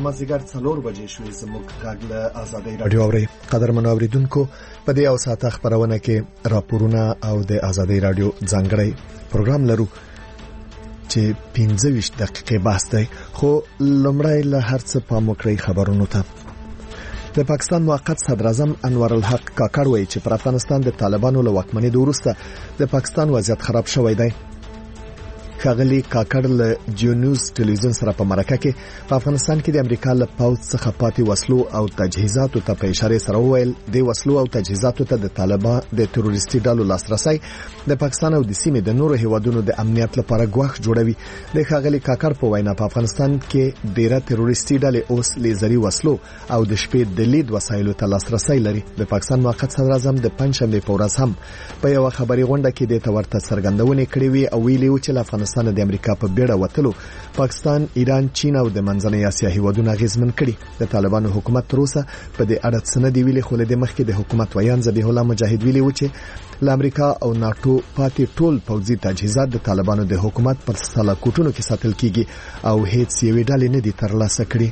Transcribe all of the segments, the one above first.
مازدیګر 4 بجې شوې. زموږ غږ له آزادۍ رادیو اوري. قدرمنو اوریدونکو، په دې او ساعت خبرونه کې راپورونه او د آزادۍ رادیو ځانګړی پروګرام لرو چې 15 دقیقې بحث دی. خو لومړی له هر څه پام وکړئ خبرونو ته. د پاکستان موقت صدر اعظم انور الحق کاکړ وایي چې پر افغانستان د طالبانو له واکمنۍ وروسته د پاکستان وضعیت خراب شوی دی. ښاغلي کاکړ له جیونیوز ټلویزیون سره په مرکه کې په افغانستان کې د امریکا له پوځ څخه پاتې وسلو او تجهیزاتو ته په اشاره سره وویل د وسلو او تجهیزاتو ته د طالبان د تروریستي ډلو لاسرسي د پاکستان او د سیمې د نورو هیوادونو د امنیت لپاره ګواښ جوړوي. د ښاغلي کاکړ په وینا په افغانستان کې ډیره تروریستي ډلې اوس لیزري وسلو او د شپې د لید وسایلو ته لاسرسي لري. د پاکستان موقت صدر اعظم د پنځشنبه په ورځ هم په یو خبري غونډه کې د تورته څرګندونې کړې وي او ویلي و چې د امریکا په بیړه وتلو پاکستان، ایران، چین او د منځنۍ اسیا هیوادونو غیزمن کړي. د طالبانو حکومت تر اوسه په دې اړه څه نه دی ویلي، خو د مخکې د حکومت ویان ذبیح الله مجاهد ویلي و چې له امریکا او ناتو پاتې ټول پوځي تجهیزات د طالبانو د حکومت پر سلاکوټونو کې ساتل کیږي او هیڅ یوې ډلې نه دي ترلاسه کړي.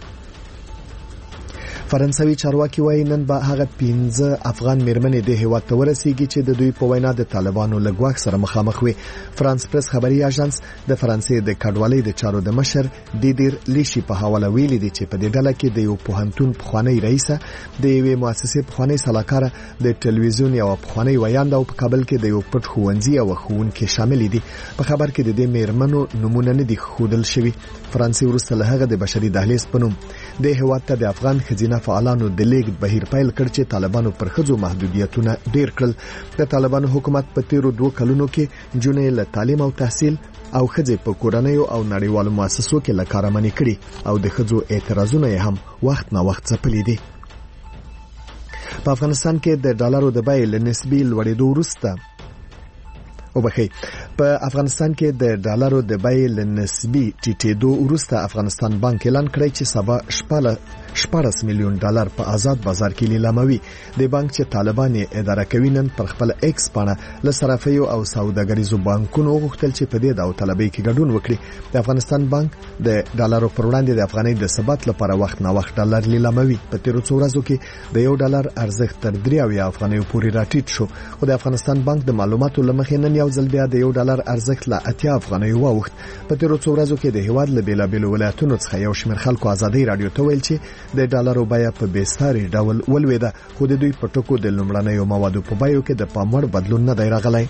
فرانسوي چارواکي وایي نن به هغه 15 افغان میرمنې د هیواد ته ورسیږي چې د دوی په وینا د طالبانو له ګواښ سره مخامخ وي. فرانس پریس خبري اژانس د فرانسې د کډوالۍ د چارو د مشر دیدیر لیشي په حواله ویلي دي چې په دې ډله کې د یو پوهنتون پخوانی رئیسه، د یوې مؤسسې پخوانی سلاکار، د ټلویزیون یو پخوانی ویاند او په کابل کې د یو پټ ښوونځي او ښوونکي شامل دي. په خبر کې د دې میرمنو نمونه نه دي ښودل شوي. فرانسې وروسته له هغه د بشري دهلیز په نوم د هیواد ته د افغان خزینه فعالانو د لیګ بهیر پیل کړ چې طالبانو پر خځو محدودیتونه ډیر کړل. د طالبانو حکومت په تیرو 2 کلونو کې جنې له تعلیم او تحصیل او خځې په کورنۍ او نړیوالو مؤسسو کې لکاره منې کړي او د خځو اعتراضونه هم وخت نه وخت ځپلي دي. په افغانستان کې د ډالرو د بیې له نسبي لوړېدو وروسته په افغانستان کې د ډالرو د بیې له نسبي ټیټېدو وروسته افغانستان بانک اعلان کړی چې سبا 14 میلیون ډالر په آزاد بازار کې لیلاموي. د بانک چې طالبان یې اداره کوي نن پر خپل ایکس پاڼه له صرافیو او سوداګریزو بانکونو غوښتل چې په دې داوطلبۍ کې ګډون وکړي. د افغانستان بانک د ډالرو پر وړاندې د افغانۍ د ثبات لپاره وخت نه وخت ډالر لیلاموي. په تیرو څو ورځو کې د یو ډالر ارزښت تر 3 افغانیو پورې راټیټ شو، خو د افغانستان بانک د معلوماتو لمخې نن یو ځل بیا د یو ډالر ارزښت له 80 افغانیو واوښت. په تیرو څو ورځو کې د هیواد له بیلابیلو ولایتونو څخه یو شمېر خلکو آزادۍ رادیو ته ویل چې د ډالرو بیه په بیساري ډول ولوېده، خو د دوی په ټکو د لومړنیو موادو په بیو کې د پام وړ بدلون نه دی راغلی.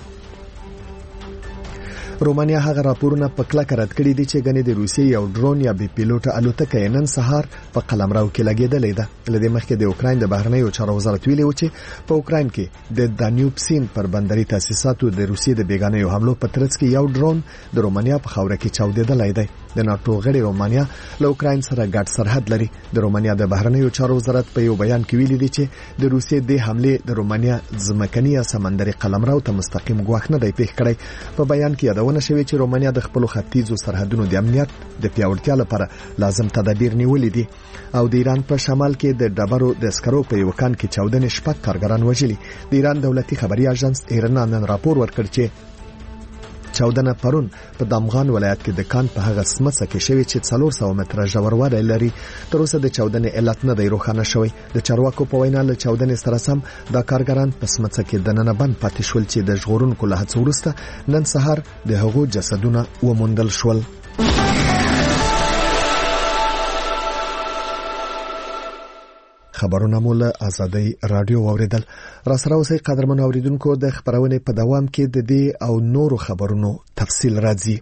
رومانیا هغه راپورونه په کلکه رد کړي دي چې غني د روسیې یو ډرون یا بي پیلوټه الوتکه نن سهار په قلمرو کې لګېدلې ده. لدې مخکې د اوکراین د بهرنیو چارو وزارت ویلي و چې په اوکراین کې د دانیوب سیند پر بندري تاسیساتو د روسیې د بیگانیو حملو په ترڅ کې یو ډرون د رومانیا په خاوره کې چاودېدلی دی. د ناتو غړي رومانیا له اوکراین سره ګډ سرحد لري. د رومانیا د بهرنیو چارو وزارت په یو بیان کې ویلي دی چې د روسیې د حمله د رومانیا ځمکني یا سمندري قلمرو ته مستقیم ګواښ نه دی پیښ کړی. په بیان کې یادونه شوې چې رومانیا د خپل ختیځو سرحدونو د امنیت د پیاوړتیا لپاره لازم تدابیر نیولې دي او د ایران په شمال کې د ډبرو د سکرو په یو کان کې 14 شپږ کارګران وژلي. د ایران دولتي خبري اژانس ایرنا نن راپور ورکړ چې 14 پرون په دامغان ولایت کې د کان په هغه سمڅه کې شوی چې 400 متره ژوروالی لري. تر اوسه د 14 علت نه دی روښانه شوی. د چارواکو په وینا له 14 سره سم دا کارګران په سمڅه کې د نن بند پاتې شول چې د ژغورونکو له هڅو وروسته نن سهار د هغو جسدونه وموندل شول. خبرونه مو له آزادۍ رادیو اوریدل. را سره اوسئ قدرمن اوریدونکو، د خبرونې په دوام کې د دې او نورو خبرونو تفصیل راځي.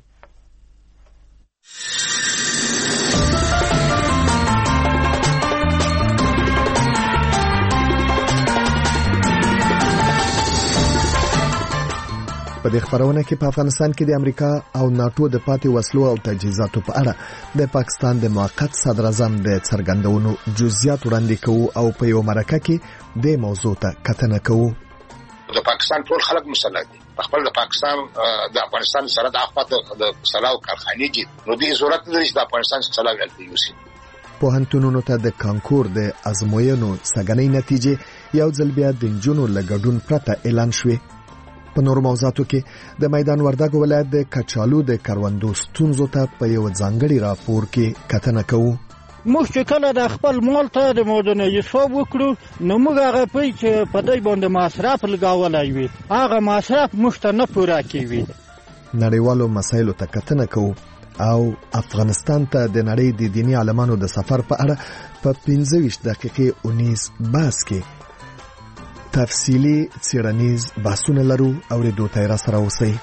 په دې خبرونه کې په افغانستان کې د امریکا او ناتو د پاتې وسلو او تجهیزاتو په اړه د پاکستان د موقت صدر اعظم د څرګندونو جزئیات وړاندې کوو او په یو مرکه کې د موضوع ته کتنه کوو. د پاکستان ټول خلک مسلح دي. خپل د پاکستان د افغانستان سره د افغان د سلاو کارخانې دي، نو دې ضرورت لري چې د افغانستان سلاو ولته یوسي. پوهنتونونو ته د کانکور د ازموینو سګنۍ نتیجې یو ځل بیا د جنونو لګډون پرته اعلان شوې. په نور موضوعاتو کې د میدان وردګ ولایت د کچالو د کروندو ستونزو ته په یو ځانګړي راپور کې کتنه کوو. موږ چې کله د خپل مال ته د مودنه حساب وکړو نو موږ هغه پوی چې په دې باندې مصرف لګولای وي هغه مصرف موږ ته نه پوره کوي. نړیوالو مسایلو ته کتنه کوو او افغانستان ته د نړۍ د دینی عالمانو د سفر په اړه په 25 دقیقې 19 بحث کې تفصیلی څېړنیز بحثونه لرو او ریډیو تایرا سره اوسئ.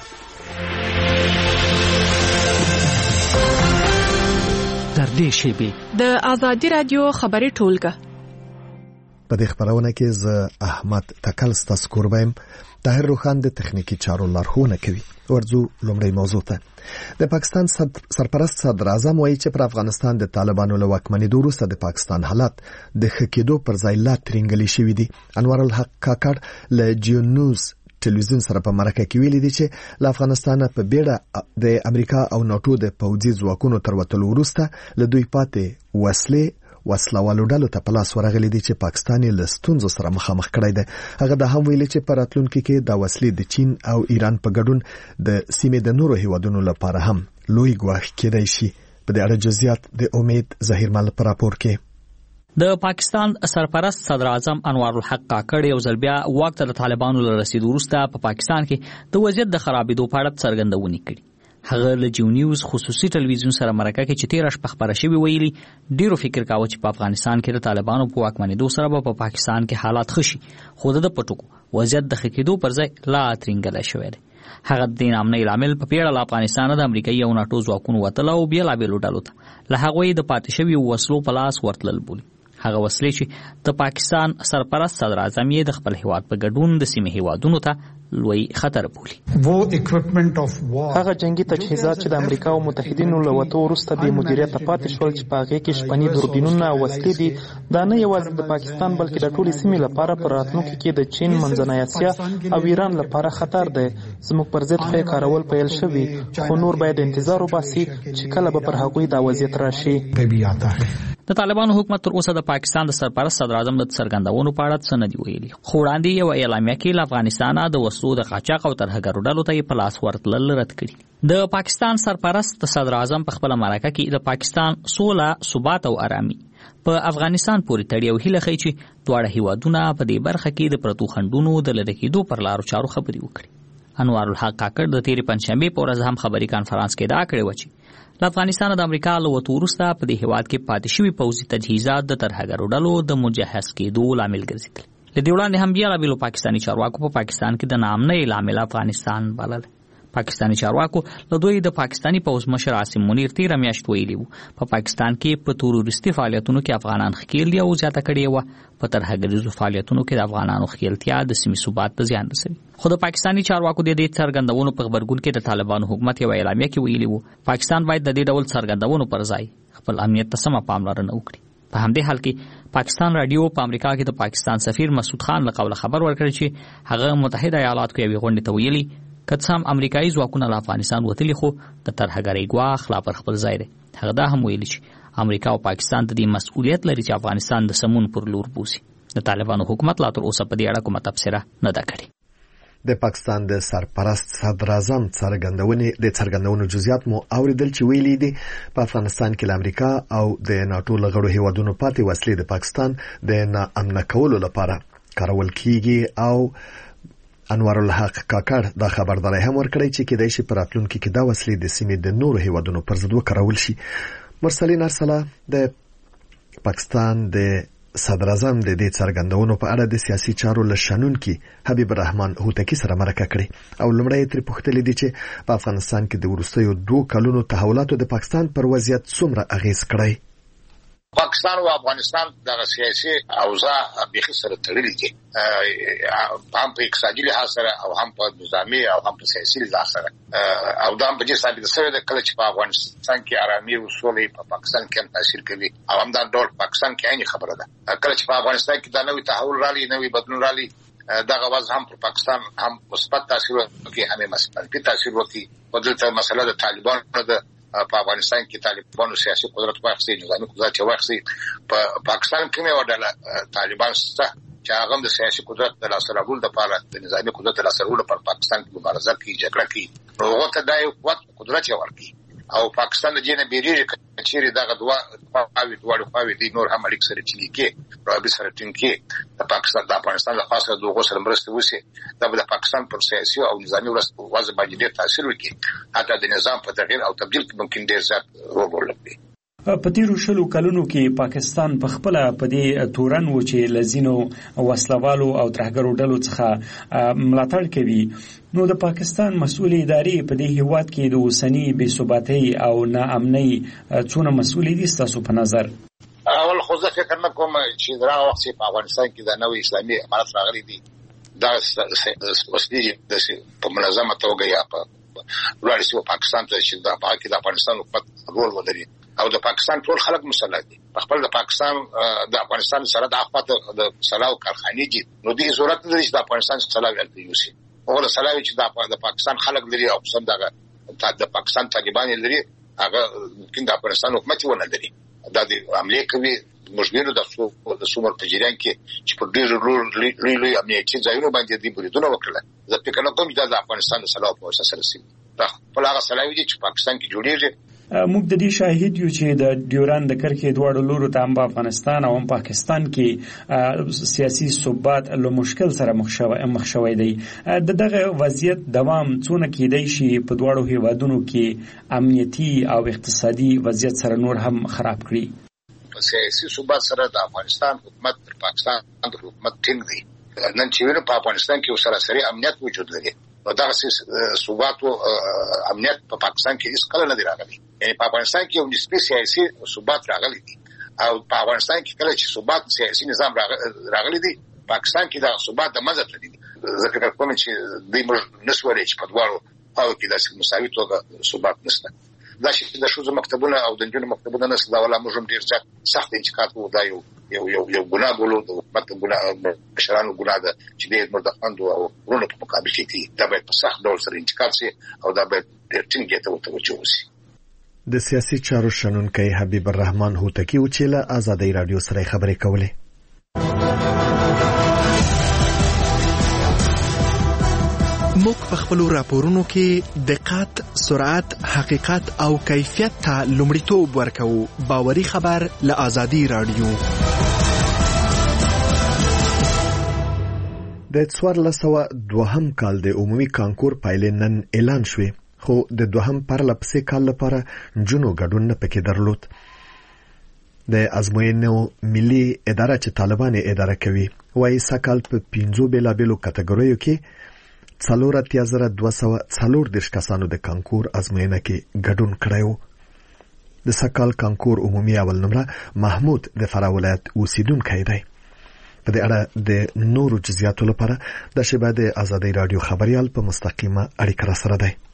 در دې شیبې د آزادی رادیو خبري ټولګه په دې خبرونه کې زه احمد تکل ستاسو کوربم. طاهر روخان د تخنیکی چارو لارښوونه کوي. ورځو لومړی موضوع ته. د پاکستان سرپرست صدر اعظم وایي چې پر افغانستان د طالبانو له واکمنېدو وروسته د پاکستان حالات د ښه کېدو پر ځای لا ترینګلي شوي دي. انور الحق کاکړ له جیو نیوز ټلویزیون سره په مرکه کې ویلي دي چې له افغانستان په بیړه د امریکا او ناتو د پوځي ځواکونو تر وتلو وروسته له دوی پاتې وسلوالو ډلو ته په لاس ورغلي دي چې پاکستان یې له ستونزو سره مخامخ کړی دی. هغه د هم ویلي چې په راتلونکي کې د وسلې د چین او ایران په ګډون د سیمې د نورو هیوادونو لپاره هم لوی ګواښ کېدای شي. په دې اړه جزئیات د امید ظهیرمل په راپور کې. د پاکستان سرپرست صدر اعظم انور الحق کاکړ یو ځل بیا واک ته د طالبانو له رسیدو وروسته په پاکستان کې د وضعیت د خرابېدو په اړه څرګندونې کړې. هغه له جیو نیوز خصوصي ټلویزیون سره مرکه کې چې 13 شپه خبره شوې ویلي ډیرو فکر کاوه چې په افغانستان کې د طالبانو په واکمنېدو سره په پاکستان کې حالات ښه شي، خو د پټکو وضعیت د ښه کېدو پر ځای لا ترینګلی شوی دی. هغه د نامنۍ لامل په پیړه له افغانستان د امریکایي او ناتو ځواکونو وتل او بېلابېلو ډلو ته له هغوی د پاتې شویو وسلو په لاس ورتلل بولي. هغه وسلې چې د پاکستان سرپرست صدر اعظم یې د خپل هیواد په ګډون د سیمې هیوادونو ته لوی خطر بولي. هغه جنگي تجهیزات چې د امریکا او متحدینو له وتو وروسته بې مدیریته پاتې شول چې په هغې کې شپني دوربینونه او وسلې دي، دا نه یوازې د پاکستان بلکې د ټولې سیمې لپاره په راتلونکي کې د چین، منځنۍ اسیا او ایران لپاره خطر دی. زموږ پر ضد خو یې کارول پیل شوي، خو نور باید انتظار وباسي چې کله به پر هغوی دا وضعیت راشي. د طالبانو حکومت تر اوسه د پاکستان د سرپرست صدر اعظم د څرګندونو په اړه څه نه دي ویلي، خو وړاندې یو اعلامیه کې له افغانستانه د وسلو د قاچاق او ترهګرو ډلو ته یې په لاس ورتلل رد کړي. د پاکستان سرپرست صدر اعظم په خپله مرکه کې د پاکستان سوله، ثبات او آرامي په افغانستان پورې تړي او هیله ښیي چې دواړه هیوادونه په دې برخه کې د پرتو خنډونو د لرې کېدو پر لارو چارو خبرې وکړي. انوار الحق کاکړ د تېرې پنجشنبې په ورځ هم خبري کانفرانس کې ادعا کړې وه چې له افغانستان د امریکا له وتو وروسته په دې هیواد کې پاتې شوي پوځي تجهیزات د ترهګرو ډلو د مجهز کېدو لامل ګرځېدل. له دې وړاندې هم بېلابېلو پاکستاني چارواکو په پاکستان کې د ناامنۍ لامل افغانستان بلل. پاکستاني چارواکو له دوی د پاکستاني پوځ مشر عاصم منیر تېره میاشت ویلي وو په پاکستان کې په تروریستي فعالیتونو کې افغانان ښکېل دي او زیاته کړې وه په ترهګریزو فعالیتونو کې د افغانانو ښکېلتیا د سیمې ثبات ته زیان رسوي. خو د پاکستاني چارواکو د دې څرګندونو په غبرګون کې د طالبانو حکومت یوه اعلامیه کې ویلي وو پاکستان باید د دې ډول څرګندونو پر ځای خپل امنیت ته سمه پاملرنه وکړي. په همدې حال کې پاکستان رادیو په امریکا کې د پاکستان سفیر مسعود خان له قوله خبر ورکړی چې هغه متحده ایالاتو کې یوې غونډې ته ویلي که څه هم امریکایي ځواکونه له افغانستان وتلي خو د ترهګرۍ ګواښ لا پر خپل ځای دی. هغه دا هم ویلي چې امریکا او پاکستان د دې مسؤلیت لري چې افغانستان د سمون پر لور بوځي. د طالبانو حکومت لا تر اوسه په دې اړه کومه تبصره نه ده کړې. د پاکستان د سرپرست صدر اعظم څرګندونو جزئیات مو اوریدل چې ویلي دي په افغانستان کې له امریکا او د ناتو له غړو هیوادونو پاتې وسلې د پاکستان د ناامنه کولو لپاره کارول کیږي او انور الحق کاکړ دا خبرداري هم ورکړی چې کېدای شي په راتلونکي کې دا وسلې د سیمې د نورو هیوادونو پر ضد وکارول شي. مرسلین ارسله د پاکستان د صدر اعظم د دې څرګندونو په اړه د سیاسي چارو له شنونکي حبیب الرحمن هوتکی سره مرکه کړې او لومړی ترې پوښتلې دي چې په افغانستان کې د وروستیو 2 کلونو تحولاتو د پاکستان پر وضعیت څومره اغیز کړی. پاکستان او افغانستان د سیاسي اوضاع بخي سره تړلي دي، هم په اقتصادي لحاظ سره او هم په نظامي او هم په سیاسي لحاظ سره، او دا هم په دې ثابت شوی دی کله چې په افغانستان کې آرامي او سولې په پاکستان کې هم تاثیر کوي او هم دا ډول پاکستان کې عیني خبره ده. کله چې په افغانستان کې دا نوې تحول رالي، نوې بدلون رالي، دغه وضع هم پر پاکستان هم مثبت تاثیر وکړي هم منفي تاثیر وکړي. په دې مسله د طالبانو د په افغانستان کې طالبانو سیاسي قدرت واخیسي، نظامي قدرت واخیسي. په پاکستان کې مې وډاله طالبان سره چې هغه د سیاسي قدرت د لاسته راوړلو لپاره د نظامي قدرت د لاسته راوړلو لپاره پاکستان کې مبارزه کوي، جګړه کوي، هغه ته دا یو قدرت ورکړي او پاکستان د دې نه بیریږي کچېری دغه دوه خواوې دي نور هم اړیکې سره چلی کې رابطه سره ټینګ کې د پاکستان د افغانستان له خاصه دغه سره مرسته وسی د پاکستان پر سیاسي او نظامی وضع باندې ډېر تاثیر وکړي حتی د نظام په تغییر او تبديل کې ممکن ډېر زیات رول ولري. په تیرو شلو کلونو کې پاکستان په خپل په دې تورن و چې لزینو وسلوالو او ترهګرو ډلو څخه ملاتړ کوي نو د پاکستان مسؤل ادارې په دې هیواد کې د اوسنی بې ثباتۍ او ناامنۍ څونه مسؤل دي تاسو په نظر؟ اول خو زه فکر نه کوم چې دا وخت په افغانستان کې د نوې اسلامي امارت راغلي دي دا وسلې په منظمه توګه یا په وړاندې شو پاکستان ته چې د پاکستان د افغانستان حکومت رول ولري او د پاکستان ټول خلک مسلح دي خپل د پاکستان د افغانستان سره د اخوات د سلاو کارخانې دي نو دې ضرورت لري چې د افغانستان سلاو ولري او د سلاو چې د پاکستان خلک لري او څنګه دغه د پاکستان طالبان لري هغه ممکن د افغانستان حکومت ونه لري دا د عملیات کوي مشګینو د سومر په جریان کې چې په ډېر لوی امنیتي ځایونو باندې دي بریدونه وکړل زه فکر نه کوم چې د افغانستان سلاو په وسه سره سي دا په هغه سلاوي دي چې پاکستان کې جوړیږي. موږ د دې شاهد یو چې د ډیوران د کرښې دواړو لورو ته هم افغانستان او هم پاکستان کې سیاسي ثبات له مشکل سره مخ شوی دی. دغه وضعیت دوام څونه کېدای شي په دواړو هیوادونو کې امنیتي او اقتصادي وضعیت سره نور هم خراب کړي؟ په سیاسي ثبات سره د افغانستان حکومت تر پاکستان د حکومت ټینګ دی. نن چې وینو په افغانستان کې سراسري امنیت وجود لري نو دا ثبات او امنیت په پاکستان کې هیڅ کله نه دی راغلی. یعنی په افغانستان کې یو نسبی سیاسي ثبات راغلی دی او په افغانستان کې کله چې ثبات سیاسي نظام راغلی دی پاکستان کې دا ثبات د منځ ته دی. زه فکر کوم چې دوی موږ نسواري چې په دواړو خواو کې داسې مساوي توګه ثبات نشته. دا چې د ښځو مکتبونه او د نجونو مکتبونه نشته دا ولا موږ هم ډېر سخت انتقاد کوو. دا یو ګناه بولو د حکومت ګناه مشرانو ګناه ده چې د مردخاندو او ورونو په مقابل کې دا باید په سخت ډول سره انتقاد شي او دا باید ډېر ټینګ ته توجه وشي. د سیاسي چارو شنونکی حبیب الرحمن هوتکی و چې له آزادۍ رادیو سره خبرې کولې. موږ په خپل راپورونو کې دقت، سرعت، حقیقت او کیفیت ته لومړیتوب ورکوو. باوري خبر له آزادۍ رادیو. د 1402 کال د عمومي کانکور پایلې نن اعلان شوې خو د دوهم پرلپسې کال لپاره جنو ګډون نه پکې درلود. د ازموینو ملي اداره چې طالبان اداره کوي وايي سکهال په 15 بیلابېلو کټګوریو کې 4240 کسانو د کانکور ازموینه کې ګډون کړی. د سکهال کانکور عمومي اول نمره محمود د فراه ولایت اوسیدونکی دی. په دې اړه د نورو جزئیاتو لپاره د شبکې د آزادۍ رادیو خبريال په مستقیمه اړیکه را سره دی.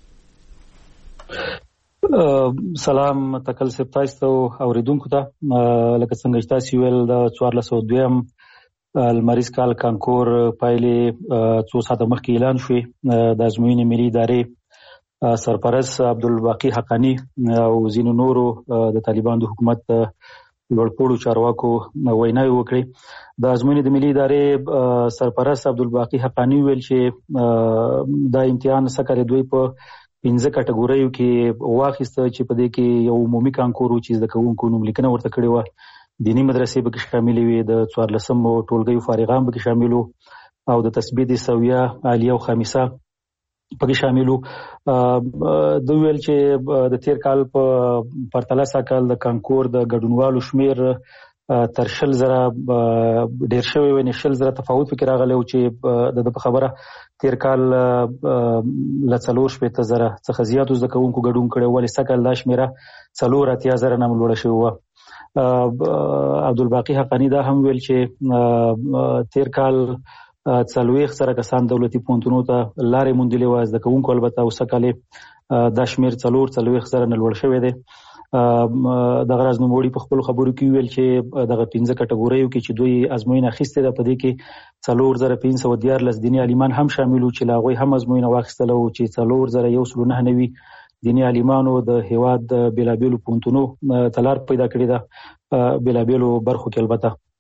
سلام تکل سپ تاسو اوریدونکو ته لکه څنګه تاسو ویل د 1402 المریض کال کانکور پایلې 2 ساعته مخکې اعلان شوې. د ازموینې ملي ادارې سرپرست عبدالباقی حقانی او ځینو نورو د طالبان د حکومت لوړپوړو چارواکو ویناوې وکړې. د ازموینې د ملي ادارې سرپرست عبدالباقی حقانی ویل چې دا امتحان سکهال دوی په 15 کټګوریو کې واخیسته چې په دې کې یو عمومي کانکور چې د کوونکو نوم لیکنه ورته کړې و. دینی مدرسې به کې شامل وي، د 14 ټولګیو فارغان به کې شامل وو او د تثبیت سویه عالیه او خامسه په کې شامل وو. دوی ویل چې د تیر کال په پرتله سکهال د کانکور د ګډونوالو شمیر تر 100,000 ډیر شوی و. 100,000 تفاوت فکر راغلی و چې د خبره تیر کال ل 4,000 څخه زیات زده کوونکو ګډون کړي ولې سکهال دا شمیره 4,000 نه لوړه شوی و. عبدالباقی حقانی دا هم ویل چې تیر کال 40 کسان دولتي پوهنتونونو ته لارې موندلې وه زده کوونکو، البته او سکهال دا شمیر 4,000 نه لوړ شوی دی. دغه راز نوموړي په خپل خبرو کې ویل چې دغه 15 کټګوریو کې چې دوی ازموینه اخیستې ده په دې کې 4,514 دیني عالمان هم شامل وو چې هغوی هم ازموینه واخیستله او چې 4,199 دیني عالمانو د هیواد د بیلابیلو پوهنتونو ته لار پیدا کړې ده بیلابیلو برخو کې.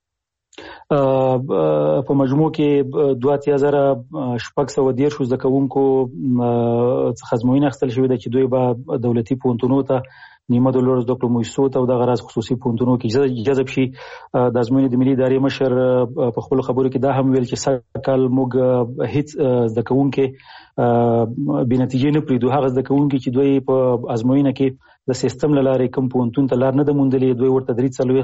البته په مجموع کې 2,613 زده کوونکو څخه ازموینه اخیستل شوې ده چې دوی به دولتي پوهنتونو ته نیمه د لوړ زده کړو مؤسسو ته او د غرض خصوصي پوهنتونونو کې جذب شي. د ازموینې د ملي ادارې مشر په خپل خبرو کې دا هم ویل چې سږکال موږ هیڅ زده کوونکي بې نتیجې نه پرېږدو. هغه زده کوونکي چې دوی په ازموینه کې د سیستم له لارې کوم پوهنتون ته لار نه ده موندلې، دوی ورته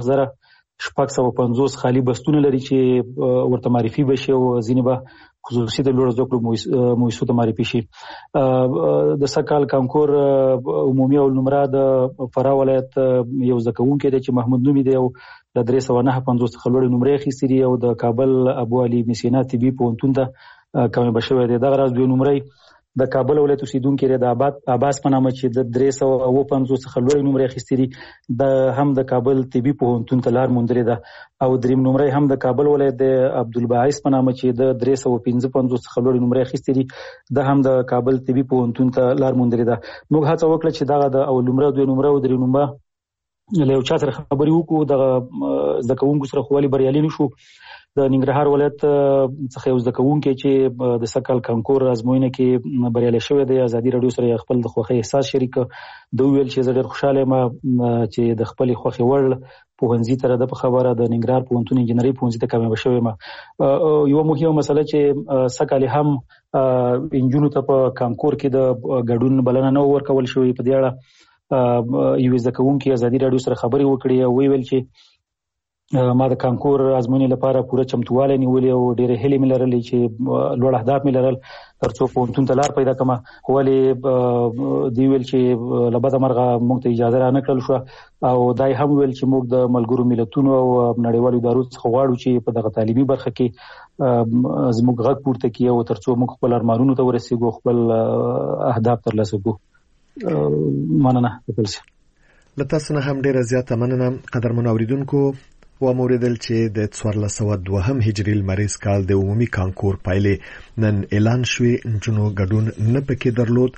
3,450 خالي بستونه لري چې ورته معرفي بشي او ځینې به خصوصي د لوړ زده کړو مؤسسو ته معرفي شي. د سږکال کانکور عمومي اول نمره د فراه ولایت یو زده کوونکی دی چې محمود نومي دی او د 359 څخه لوړې نمرې اخیستې دي او د کابل ابو علي ابن سینا طبي پوهنتون ته کامیابه شوی دی. دغه راز دوی نمرې د کابل ولایت اوسیدونکي دی د عباس په نامه چې د 350 څخه لوړې نمرې اخیستې دي، د هم د کابل طبي پوهنتون ته لار موندلې ده او دریم نمرې هم د کابل ولایت د عبدالباعث په نامه چې د 355 څخه لوړې نمرې اخیستې دي، د هم د کابل طبي پوهنتون ته لار موندلې ده. موږ هڅه وکړه چې دغه د اول نمره، دوی نمره او دریم نمره له یو چا سره خبرې وکړو، دغه زده کوونکو سره خو ولې بریالي نشو. د ننګرهار ولایت څخه یو زده کوونکی چې د سږکال کانکور ازموینه کې بریالی شوی دی، ازادي راډیو سره خپل د خوښۍ احساس شریک د ویل چې زه ډېر خوشاله یم چې د خپل خوښې وړ پوهنځي ته د خبره د ننګرهار پوهنتون انجنیري پوهنځي ته کامیابه شوی یم. یو مهمه مسله چې سږکال هم انجونو ته په کانکور کې د ګډون بلنه نه ورکول شوې، په دې اړه یو زده کوونکی ازادي راډیو سره خبرې وکړې او ویل چې ما د کانکور ازموینې لپاره پوره چمتووالی نیولې او ډېرې هیلې مې لرلې چې لوړ اهداف مې لرل ترڅو پوهنتون ته لار پیدا کړم، خو ولې دوی ویل چې له بده مرغه موږ ته اجازه رانه کړل شوه او دا هم ویل چې موږ د ملګرو ملتونو او نړیوالو ادارو څخه غواړو چې په دغه تعلیمي برخه کې زموږ غږ پورته کړي او ترڅو موږ خپل ارمانونو ته ورسېږو، خپل اهداف ترلاسه کړو. مننه. له تاسو نه هم ډېره زیاته مننه. قدرمنو اوریدونکو، وموریدل چې د 1402 هجري لمریز کال د عمومي کانکور پایلې نن اعلان شوې. نجونو ګډون نه پکې درلود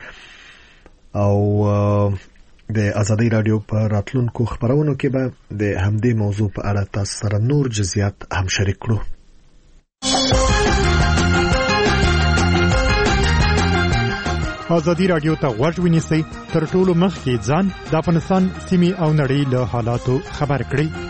او د ازادي رادیو په راتلونکو خبرونو کې به د همدې موضوع په اړه تاسو سره نور جزئیات هم شریک کړو. ازادي رادیو ته غوږ ونیسئ، تر ټولو مخکې ځان د افغانستان سیمې او نړۍ له حالاتو خبر کړئ.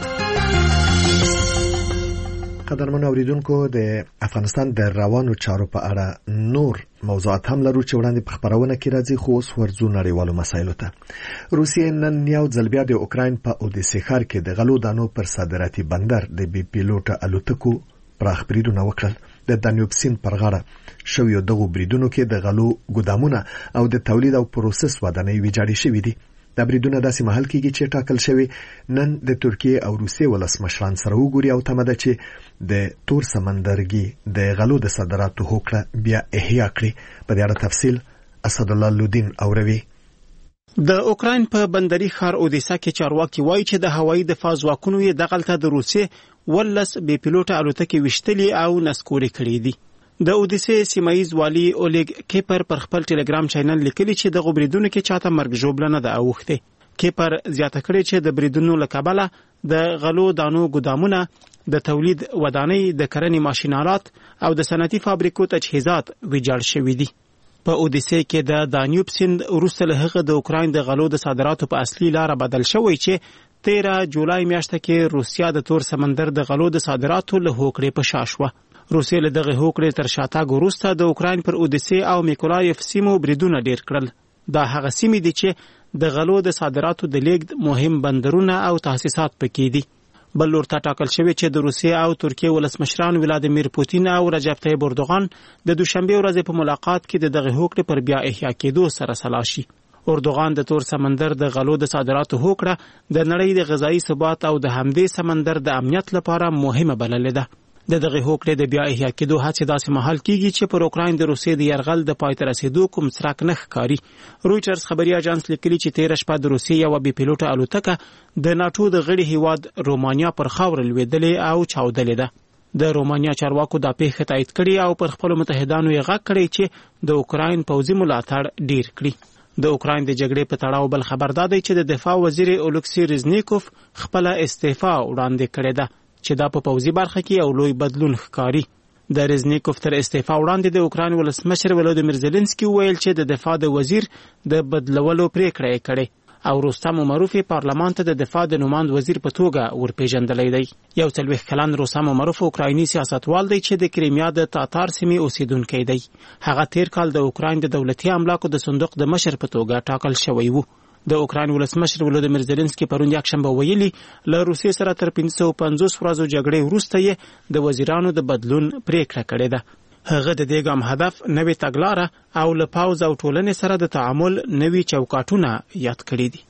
قدرمنو اوریدونکو، د افغانستان د روانو چارو په اړه نور موضوعات هم لرو چې وړاندې په خبرونه کې راځي، خو اوس ورځو نړیوالو مسایلو ته. روسیې نن یو ځل بیا د اوکراین په اودیسې ښار کې د غلو دانو پر صادراتي بندر د بي پیلوټه الوتکو پراخ بریدونه وکړل. د دانیوب سیند پر غاړه شویو دغو بریدونو کې د غلو ګودامونه او د تولید او پروسس ودانۍ ویجاړې شوې دي. دا بریدونه داسې مهال کېږي چې ټاکل شوی نن د ترکیې او روسیې ولسمشران سره وګوري او تمه ده چې د تور سمندرګي د غلو د صادراتو هوکړه بیا احیا کړي. په دې اړه تفصیل اسدالله لودین اوروي. د اوکراین په بندري ښار اودیسا کې چارواکي وایي چې د هوایي دفاع ځواکونو یې دغلته د روسیې 18 بي پیلوټه الوتکې وشتلې او نسکوري کړې دي. د اودیسې سیمایي والی اولیګ کیپر پر خپل ټلګرام چینل لیکلی چې د غبريدونکو کې چاته مرګ ژوبله نه ده اوخته. کیپر زیاته کړی چې د بریدونو لکبله د غلو دانو ګودامونه، د تولید ودانۍ، د کرنې ماشینالات او د صنعتي فابریکو تجهیزات ویجاړ شوي دي. په اودیسې کې د دانیوب سیند وروسته له هغه د اوکراین د غلو د صادراتو په اصلي لار بدل شوی چې 13 جولای میاشته کې روسیا د تور سمندر د غلو د صادراتو له هوکړې په شا شوه. روسیې له دغه هوکړې تر شاتګ وروسته د اوکراین پر اودیسې او میکولایف سیمو بریدونه ډیر کړل. دا هغه سیمې دي چې د غلو د صادراتو د لیږد مهم بندرونه او تاسیسات پکې دي. بل لور ته ټاکل شوی چې د روسیې او ترکیې ولسمشران ولادیمیر پوتین او رجب طیب اردوغان د دوشنبه ورځې په ملاقات کې د دغه هوکړې پر بیا احیا کېدو سره سلا شي. اردوغان د تور سمندر د غلو د صادراتو هوکړه د نړۍ د غذایی ثبات او د همدې سمندر د امنیت لپاره مهمه بللې ده. د دغه هوکړې د بیا احیا کېدو هڅې داسې مهال کېږي چې پر اوکراین د روسیې د یرغل د پای ته رسېدو کوم څرک نه ښکاري. رویټرز خبري اژانس لیکلي چې 13 شپه د روسیې یو بي پیلوټه الوتکه د ناتو د غړي هیواد رومانیا پر خاور لوېدلې او چاودلې ده. د رومانیا چارواکو دا پیښه تایید کړې او پر خپل متحدانو یې غږ کړی چې د اوکراین پوځي ملاتړ ډیر کړي. د اوکراین د جګړې په تړاو بل خبر دادی چې د دفاع وزیر اولکسی رزنیکوف خپل استعفا وړاندې کړې ده چې دا په پوځي برخه کې یو لوی بدلون ښکاري. د رزنیکوف تر استعفا وړاندې د اوکراین ولسمشر ولودیمیر زيلنسکي ویل چې د دفاع د وزیر د بدلولو پریکړه یې کړې. او رستم عمروف پارلمان ته د دفاع د نوماند وزیر په توګه ورپېژندلی دی. 41 کلن رستم عمروف اوکرایني سیاستوال دی چې د کریمیا د تاتار سیمې اوسیدونکی دی. هغه تیر کال د اوکراین د دولتي املاکو د صندوق د مشر په توګه ټاکل شوی و. د اوکراین ولسمشر ولودیمیر زيلنسکي پرون یکشنبه ویلي له روسیې سره تر 550 ورځو جګړې وروسته یې د وزیرانو د بدلون پریکړه کړې ده. هغه د دې ګام هدف نوې تګلاره او له پاوز او ټولنې سره د تعامل نوې چوکاټونه یاد کړي دي.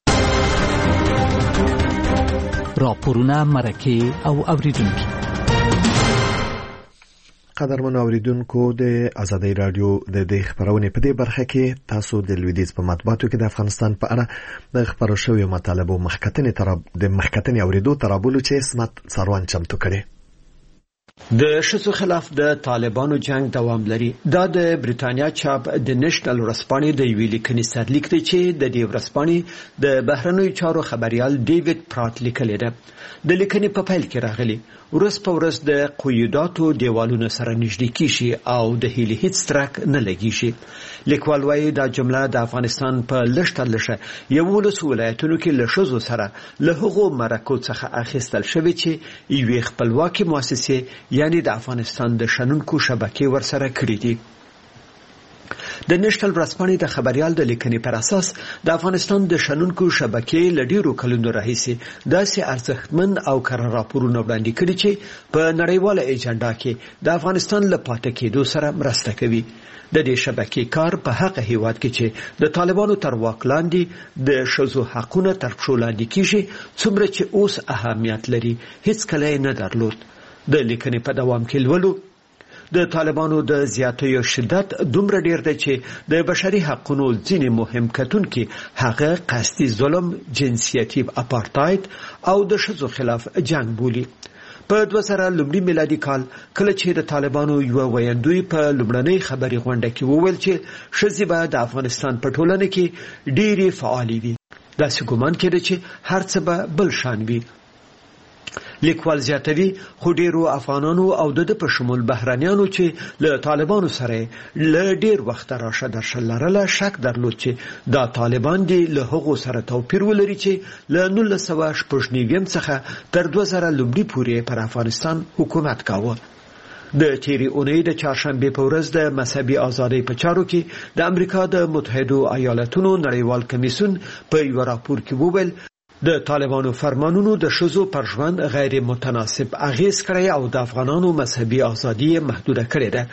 راپورونه مرکه او اوریدونکو قدرمنو اوریدونکو د آزادۍ رادیو د دې خبرونه په دې برخه کې تاسو د لویدیځ په مطبوعاتو کې د افغانستان په اړه د خبرو شویو مطالبو مخکتنې اوریدو ترابولو چې اسمت څاروان چمتو کړي. د شذو خلاف د طالبانو جنگ دوام لري. دا د بریتانیا چاپ د نېشنل ورځپاڼې د یوې لیکنې سرلیک دی چې د دې ورځپاڼې د بهرنیو چارو خبريال ډیوډ پرات لیکلی ده. د لیکنې په پیل کې راغلي ورځ په ورځ د قیوداتو دیوالونو سره نږدې کیږي او د هیلې هیڅ ترک نه لګیږي. لیکوال وايي دا جمله د افغانستان په لښته 11 ولایتونو کې له شذو سره له هغو مرکو څخه اخیستل شوی چې یوې خپلواکي مؤسسې یعنی د افغانستان د شنونکو شبکې ورسره کړې دي. د نېشنل ورځپاڼې د خبريال د لیکنې پر اساس د افغانستان د شنونکو شبکې له ډیرو کلونو راهیسې داسې ارزښتمن او کره راپورونه وړاندې کړي چې په نړیواله ایجنډا کې د افغانستان له پاتې کېدو سره مرسته کوي. د دې شبکې کار په هغه هیواد کې چې د طالبانو تر واک لاندې د شذو حقونه تر پښو لاندې کیږي څومره چې اوس اهمیت لري هیڅ کله نه درلود. د لیکنې په دوام کې لولو د طالبانو د زیاتیو شدت دومره ډیر دی چې د بشري حقوقو ځینې مهم کتونکي هغه قصدي ظلم، جنسیتي اپارتاید او د شذو خلاف جنگ بولي. په 2000 میلادي کال کله چې د طالبانو یو ویاندوی په لومړنۍ خبري غونډه کې وویل چې ښځې به د افغانستان په ټولنه کې ډېری فعالي وي، داسې ګومان کېده چې هر څه به بل شان وي. لیکوال زیاتوي خو ډیرو افغانانو او د په شمول بهرانيانو چې له طالبانو سره له ډیر وخت راشه درشل لرله شک درلود چې دا طالبان دي له هغو سره توپیر ولري چې له 1990 څخه تر 2000 پورې پر افغانستان حکومت کاوه. د تیری اونۍ د چهارشنبه په ورځ د مذهبي ازادۍ په چارو کې د امریکا د متحده ایالاتونو نړیوال کمیسیون په یو راپور کې وویل د طالبانو فرمانونو د شذو پر ژوند غیر متناسب اغیز کړی او د افغانانو مذهبي ازادي محدوده کړې ده.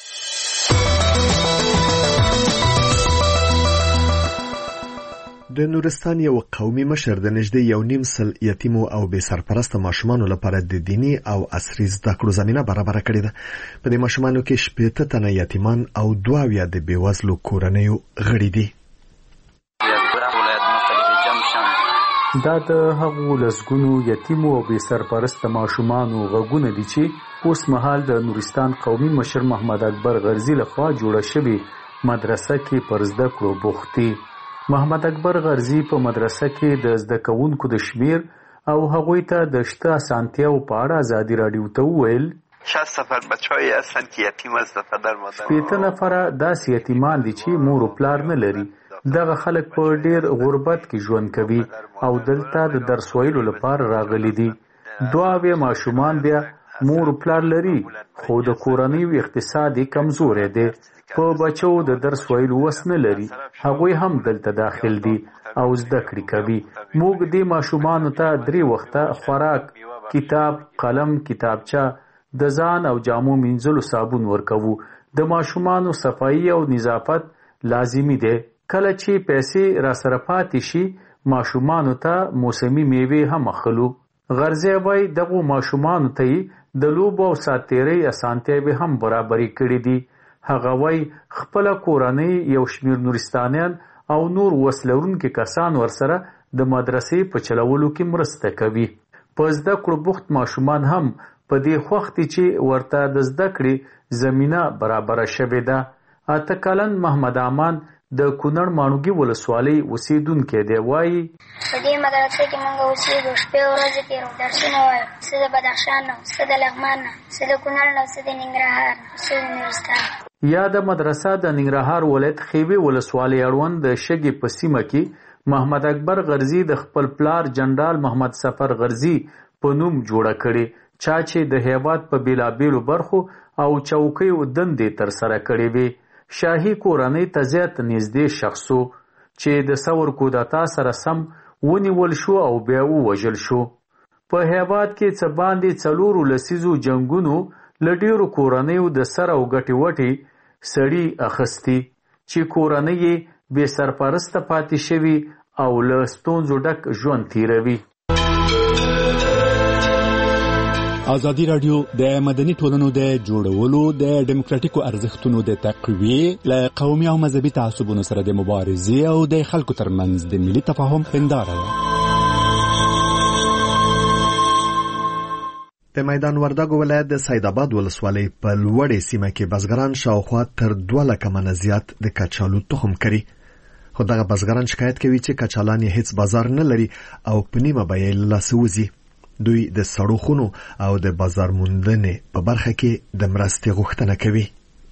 د نورستان یو قومي مشر د نږدې 1.5 یتیمو او بې سرپرسته ماشومانو لپاره د دینی او عصري زده کړو زمينه برابر کړې ده. په دې ماشومانو کې 80 تنه یتیمان او 2 د بیوزلو کورنیو غړي دي. دا د هغو لسګونو یتیمو او بې سرپرسته ماشومانو غږونه دي چې اوس مهال د نورستان قومي مشر محمد اکبر غرزي لخوا جوړه شوې مدرسه کې پر زده کړو بوخت دي. محمد اکبر غرزي په مدرسه کې د زده کوونکو د شمیر او هغوی ته د شته اسانتیاو په اړه آزادي رادیو ته وویل 60 نفر بچه‌ای هستند که یتیم از پدر مادر. 80 نفر داسې یتیمان دي چې مور او پلار نه لري. دغه خلک په ډیر غربت کې ژوند کوي او دلته د درس ویلو لپاره راغلي دي. 2 ماشومان بیا مور او پلار لري خو د کورنۍ اقتصادي کمزوري دي. په بچو د درس ویلو وس نه لري. هغوی هم دلته داخل دي او زده کړې کوي. موږ دې ماشومان ته 3 وخته خوراک، کتاب، قلم، کتابچه، د ځان او جامو مینځلو صابون ورکوو. د ماشومانو صفایي او نظافت لازمی دی. کله چې پیسې را سره پاتې شي ماشومانو ته موسمي میوې هم اخلو. غرضی وای دغه ماشومانو ته د لوبو او ساتیري اسانتیاوې هم برابرې کړې دي. هغه وای خپل کورنۍ یو شمیر نورستانیان او نور وسلورونکو کسان ورسره د مدرسې په چلولو کې مرسته کوي. په زده کړو بوخت ماشومان هم په دې وخت چې ورته د زده کړې زمينه برابر شوه ده. اته کلن محمد امان د کونړ مانوګي ولسوالۍ اوسیدونکو دی. وایي په دې مدرسې کې موږ اوسېږو، شپې ورځې تېرو، درسونه وایو، څه د بدخشان نه، څه د لغمان نه، څه د کونړ نه، څه د ننګرهار، څه د نورستان. یا د مدرسه د ننګرهار ولایت خیوي ولسوالۍ اړوند د شګې په سیمه کې محمد اکبر غرزي د خپل پلار جنرال محمد سفر غرزي په نوم جوړه کړې، چا چې د هیواد په بیلابیلو برخو او چوکیو دندې ترسره کړې وې. شاهي کورنۍ ته زیات نږدې شخص و چې د ثور کودتا سره سم ونیول شو او بیا ووژل شو. په هیواد کې څه باندې 4 لسیزو جنګونو له ډېرو کورنیو د سر او ګټې وټې سړي اخیستي چې کورنۍ یې بې سرپرسته پاتې شوي او له ستونزو ډک ژوند تیروي. ازادي راډیو د مدني ټولنو د جوړولو د ډیموکراټیکو ارزښتونو د تقویې له قومي او مذهبي تعصبونو سره د مبارزې او د خلکو ترمنځ د ملي تفاهم هنداره ده. د میدان وردګو ولایت د سید آباد ولسوالۍ په لوړې سیمه کې بزګران شاوخوا تر 2 لکه منه زیات د کچالو تخم کري. خو دغه بزګران شکایت کوي چې کچالان یې هیڅ بازار نه لري او په نیمه بیه له لاسه وځي. دوی د سړو خونو او د بازار موندنې په برخه کې د مرستې غوښتنه کوي.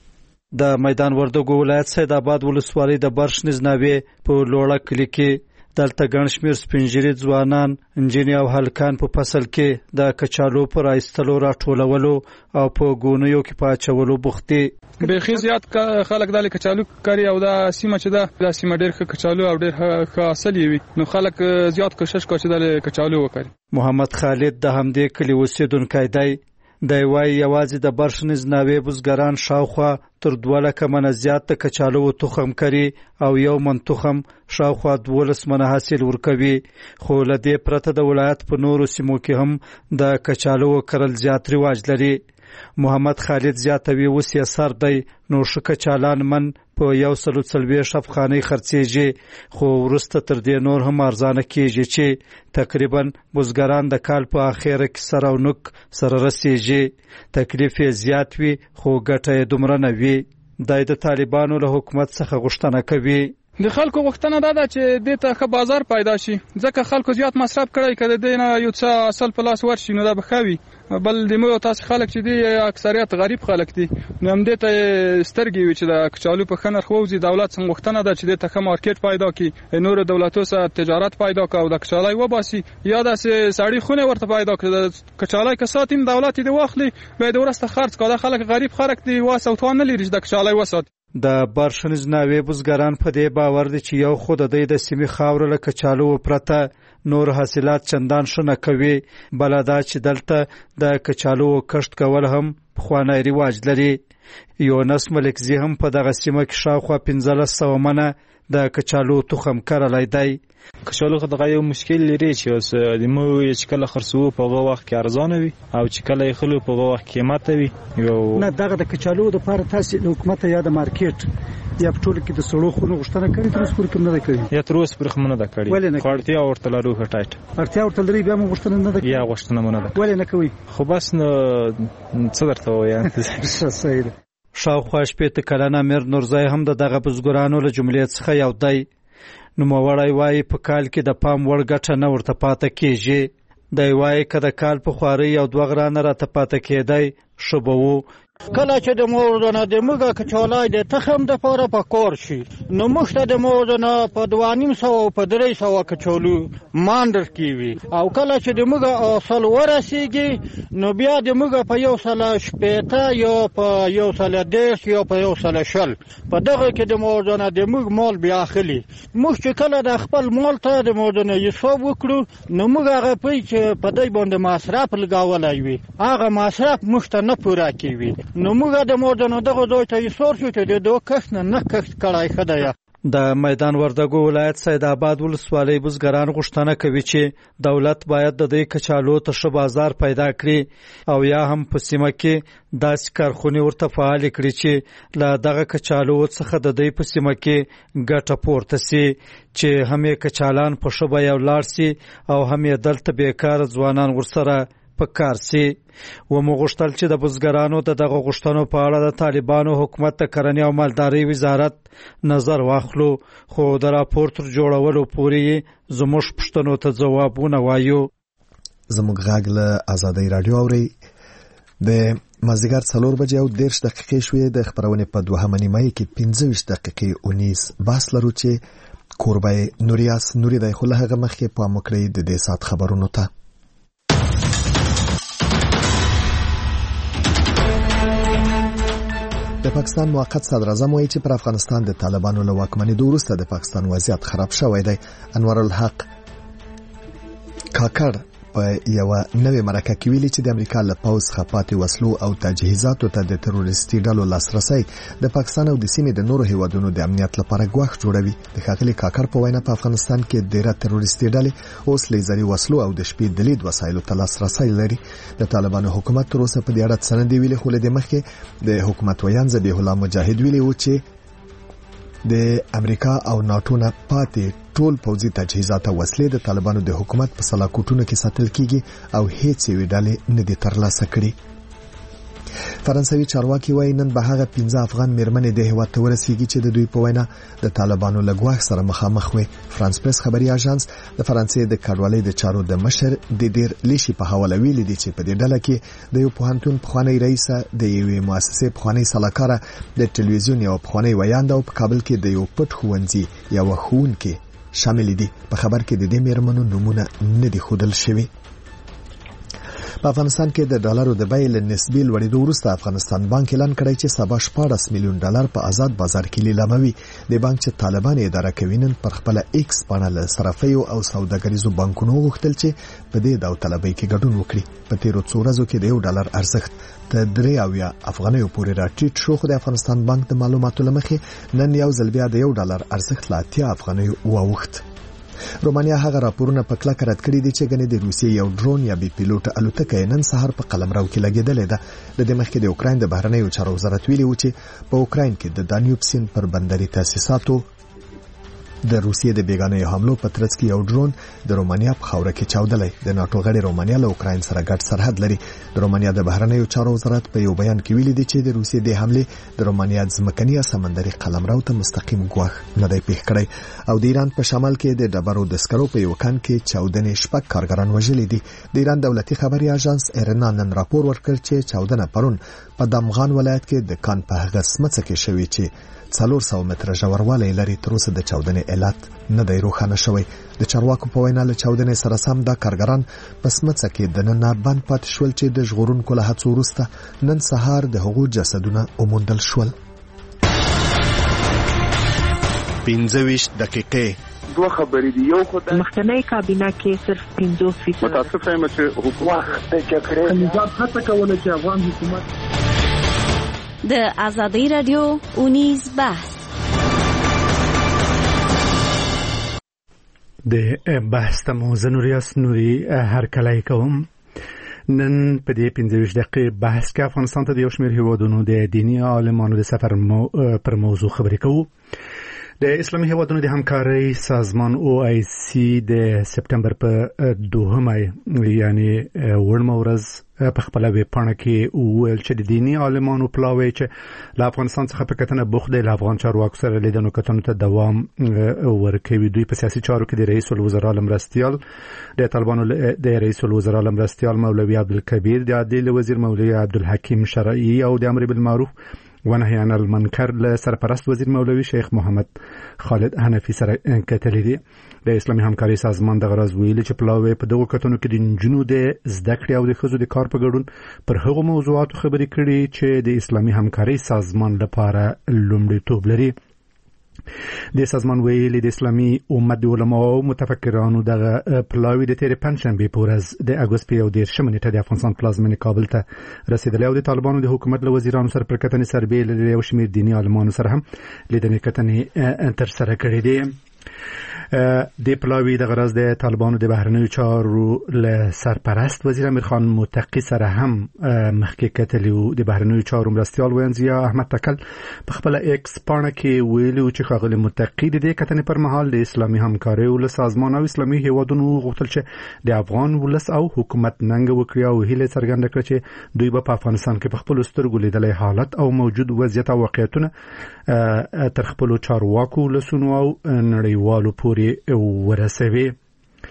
د میدان وردګو ولایت سید آباد ولسوالۍ د برشنیز ناوې په لوړه کلی کې دلته ګڼ شمېر سپینږیري ځوانان انجینې او هلکان په فصل کې د کچالو پر ایستلو راټولولو او په ګونیو کې په اچولو بوخت دي. بیخي زیات خلک د کچالو کاري او دا سیمه چې دا سیمه ډېر ښه کچالو او ډېر ښه حاصل وي، نو خلک زیات کوشش کوي چې د کچالو وکړي. محمد خالد د همدې کلي اوسیدونکی دی. دی وایي یوازې د برشنیز ناوې بزګران شاوخوا تر 2 لکه منه زیات د کچالو تخم کري او 1 من تخم شاوخوا 12 منه حاصل ورکوي. خو له دې پرته د ولایت په نورو سیمو کې هم د کچالو کرل زیات رواج لري. محمد خالد زیاتوي اوس یې سر دی نو ښه کچالان من په 140 افغانۍ خرڅېږي، خو وروسته تر دې نور هم ارزانه کېږي چې تقریبا بزګران د کال په اخره کې سر او نوک سره رسېږي. تکلیف یې زیات وي خو ګټه یې دومره نه وي. دی د طالبانو له حکومت څخه غوښتنه کوي. د خلکو غوښتنه دا ده چې دې ته ښه بازار پیدا شي، ځکه خلکو زیات مصرف کړی که د دې نه یو څه اصل په لاس ورشي نو دا به ښه وي. بل د موږ تاسې خلک چې دي اکثریت غریب خلک دي، نو همدې ته سترګې وي چې د کچالو په ښه نرخ ووځي. دولت څنګه غوښتنه ده چې دې ته ښه مارکیټ پیدا کړي، نورو دولتو سره تجارت پیدا کړي او د کچالای وباسي، یا داسې سړي خونې ورته پیدا کړي. د کچالای که ساتي دولت یې واخلي بیا د ورسته خرڅ کړي. دا خلک غریب خلک دي، واس او توان نه لري چې د کچالای وساتي. د برشنیز ناوې بزګران په دې باور دي چې یو خود د دې سیمې خاور له کچالو پرته نور حاصلات چندان شنه کوي. بلدا چې دلته د کچالو کښت کول هم پخوانی رواج لري. یونس ملکزی هم په دغه سیمه کې شاوخوا 1500 منه د کچالو تخم کرلی دی. کچالو دغه یو مشکل لري چې اوس د مو چې کله خرڅو په هغه وخت کې ارزانه وي او چې کله یې خلو په هغه وخت قیمت وي. یو نه دغه د کچالو د لپاره تاسو د حکومت یا د مارکیټ یا په ټول کې د سړو خونو غوښتنه کړې تر اوسه پورې کوم نه ده کړې؟ یا تر اوسه پورې کوم نه ده کړې. اړتیا ورته لرو هټایټ اړتیا ورته لري، بیا مو غوښتنه نه ده کړې. یا غوښتنه مو نه ده. ولې نه کوي؟ خو بس نو څه درته وایم. صحیح ده. شاوخوا 80 کلنه امیر نورزی هم دغه بزګرانو له جملې څخه یو دی. نوموړی وایي په کال کې د پام وړ ګټه نه ورته پاته کېږي. دی وایي که د کال په خوارۍ یو 2 غرانه راته پاته کېدی ښه به وو. کله چې د موردنه د موږ کچالای د تخم د پاره په کار شي نو موږ ته د موردنه په 2.5 او په 300 کچالو ماندر کیوي، او کله چې د موږ اصل ورسیږي نو بیا د موږ په 1.8 یا په 1.10 یا په 1.10 په دغه کې د موردنه د موږ مال بیا اخلي. موږ چې کله د خپل مال ته د موردنه حساب وکړو نو موږ هغه پي چې په دای باندې مصرف لګولای وي هغه مصرف موږ ته نه پوره کوي. نو موږ د موردنه دغه دوی ته ایثار شو چې د کښت نه کښت کړای خدای. د میدان وردګو ولایت سید آباد ولسوالۍ بزګران غوښتنه کوي چې دولت باید د دې کچالو ته ښه بازار پیدا کړي او یا هم په سیمه کې داسې کارخونې ورته فعال کړي چې له دغه کچالو څخه د دې په سیمه کې ګټه پورته سي، چې هم یې کچالان په ښه بیه ولاړ سي او هم یې دلته بیکاره ځوانان ورسره په کار سي. ومو غوښتل چې د بزګرانو د دغه غوښتنو په اړه د طالبانو حکومت د کرنې او مالدارۍ وزارت نظر واخلو، خو د راپور تر جوړولو پورې زموږ پوښتنو ته ځوابونه وایو. زموږ غږ له ازادۍ راډیو اورئ. د مازدیګر 4 بجې او 10 دقیقې شوې. د خبرونې په 2 نیمه کې 15 دقیقې اونیس باس لرو چې کوربه نوریاس نوری د خله هغه مخکې په مکرې د دې سات خبرونو ته. د پاکستان موقت صدر اعظم وایي چې پر افغانستان د طالبانو له واکمنۍ وروسته د پاکستان وضعیت خراب شوی دی. انور الحق کاکړ په یو نوې مرکه کې ویلي چې د امریکا له پوز خپاتې وسلو او تجهیزاتو ته د تروریستي ډلو لاسرسي د پاکستان او د سیمې د نورو هیوادونو د امنیت لپاره ګواښ جوړوي. د ښاغلي کاکړ په وینا په افغانستان کې ډېر تروریستي ډلې اوس لیزري وسلو او د شپې د لید وسایلو ته لاسرسي لري. د طالبانو حکومت تر اوسه په دې اړه څه نه دی ویلي، خو له دې مخکې د حکومت ویان ذبیح الله مجاهد ویلي و چې د امریکا او ناتو نه پاتې ټول پوځي تجهیزات او وسلې د طالبانو د حکومت په سلاکوټونو کې ساتل کیږي او هیڅ یوې ډلې نه دي ترلاسه کړي. فرانسوي چارواکي وایي نن به هغه 15 افغان میرمنې د هیواد ته ورسیږي چې د دوی په وینا د طالبانو له ګواښ سره مخامخ وي. فرانس پریس خبري اژانس د فرانسې د کډوالۍ د چارو د مشر د ډیر لیشي په حواله ویلي دي چې په دې ډله کې د یو پوهنتون پخوانی رئیس، د یوې مؤسسې پخوانی سلاکاره، د ټلویزیون یو پخوانی ویاند او په کابل کې د یو پټ ښوونځي یو ښوونکي شامل دي. په خبر کې د دې میرمنو نمونه نه دي ښودل شوي. په افغانستان کې د ډالرو د بیې له نسبي لوړېدو وروسته افغانستان بانک اعلان کړی چې سبا 14 میلیون ډالر په آزاد بازار کې لیلاموي. د بانک چې طالبان اداره کوي نن پر خپل ایکس باندې له صرافیو او سوداګریزو بانکونو غوښتل چې په دې داوطلبۍ کې ګډون وکړي. په تیرو څو ورځو کې د یو ډالر ارزښت د 3 افغانیو پورې راټیټ شو، خو د افغانستان بانک د معلوماتو لمخې نن یو ځل بیا د یو ډالر ارزښت لا 10 افغانیو واوښت. رومانیا هغه راپورونه په کلکه رد کړي دي چې ګنې د روسیې یو ډرون یا بي پیلوټ الوتکه نن سهار په قلمرو کې لګېدلې ده. د دې مخکې د اوکراین د بهرنیو چارو وزارت ویلي و چې په اوکراین کې د دانیوب سیند پر بندري تاسیساتو د روسیې د بیگانه حملو په ترڅ کې یو ډرون د رومانیا په خاوره کې چاودلی. د ناتو غړي رومانیا له اوکراین سره ګډ سرحد لري. د رومانیا د بهرنیو چارو وزارت په یو بیان کې ویلي دی چې د روسیې د حمله د رومانیا ځمکني یا سمندري قلمرو ته مستقیم ګواښ نه دی پیښ کړی. او د ایران په شمال کې د ډبرو د سکرو په یو کان کې چاودنې 6 کارګران وژلي دي. د ایران دولتي خبري اژانس ایرنا نن راپور ورکړ چې چاودنه پرون په دمغان ولایت کې د کان په هغه سمڅه کې شوې چې 400 متره ژوروالی لري. تر اوسه د چاودنې علت نه دی روښانه شوی. د چارواکو په وینا له چاودنې سره سم دا کارګران په سمڅه کې د نن بند پاتې شول چې د ژغورونکو له هڅو وروسته نن سهار د هغو جسدونه وموندل شول. 25 دقیقې دوه خبرې دي. یو خو د مخکنی کابینه کې صرف 50% متاسفه یم چې حکومت د جګړې نظام هڅه کوله چې افغان حکومت د آزادی رادیو اونیز بحث د بحث ته موزه نوریاس نوري هر کله کوم. نن په دې 25 دقیقې بحث کې افغانستان ته د یو شمېر هیوادونو د دینی عالمانو د سفر پر موضوع خبرې کوو. د اسلامي هیوادونو د همکارۍ سازمان OIC د سپتمبر په 2 یعنی وړمه ورځ په خپل ویب پاڼه کې ویل چې د دینی عالمانو پلاوی چې له افغانستان څخه په کتنه بوخت دی له افغان چارواکو سره لیدنو کتنو ته دوام ورکوي. دوی په سیاسي چارو کې د رئیس الوزرا لمرستیال د طالبانو د رئیس الوزرا لمرستیال مولوي عبدالکبیر، د عدل وزیر مولوي عبدالحکیم شرعي او د امر بالمعروف ونهي عن المنکر له سرپرست وزیر مولوي شیخ محمد خالد حنفي سره کتلې دي. د اسلامي همکارۍ سازمان د غرض ویلي چې پلاوی په دغه کتنو کې د نجونو د زده کړې او د ښځو د کار په ګډون پر هغو موضوعاتو خبرې کړي چې د اسلامي همکارۍ سازمان لپاره لومړیتوب لري. د سازمان ویلي د اسلامي امت د علماو او متفکرانو دغه پلاوی د تیر پنځشنبه په ورځ د اګوست په 13 نیټه د افغانستان پلازمینې کابل ته رسیدلی او د طالبانو د حکومت له وزیرانو سره پر کتنې سربېره له یو شمېر دیني عالمانو سره هم لیدنې کتنې ترسره کړې دي. د پلاوی د غرض د طالبانو د بهرنیو چارو له سرپرست وزیر امیر خان متقی سره هم مخکې کتلی و. د بهرنیو چارو مرستیال وینزیا احمد تکل په خپل ایکس پاڼه کې ویلي چې ښاغلی متقی د دې کتنې پر مهال د اسلامي همکارۍ له سازمان او اسلامي هیوادونو غوښتل چې د افغان ولس او حکومت ننګ وکړي او هیله څرګنده کړه چې دوی به په افغانستان کې په خپل سترګو لیدلی حالت او موجود وضعیت او واقعیتونه تر خپل چارواکو لسونو او نړیوالو پورې ورسوي.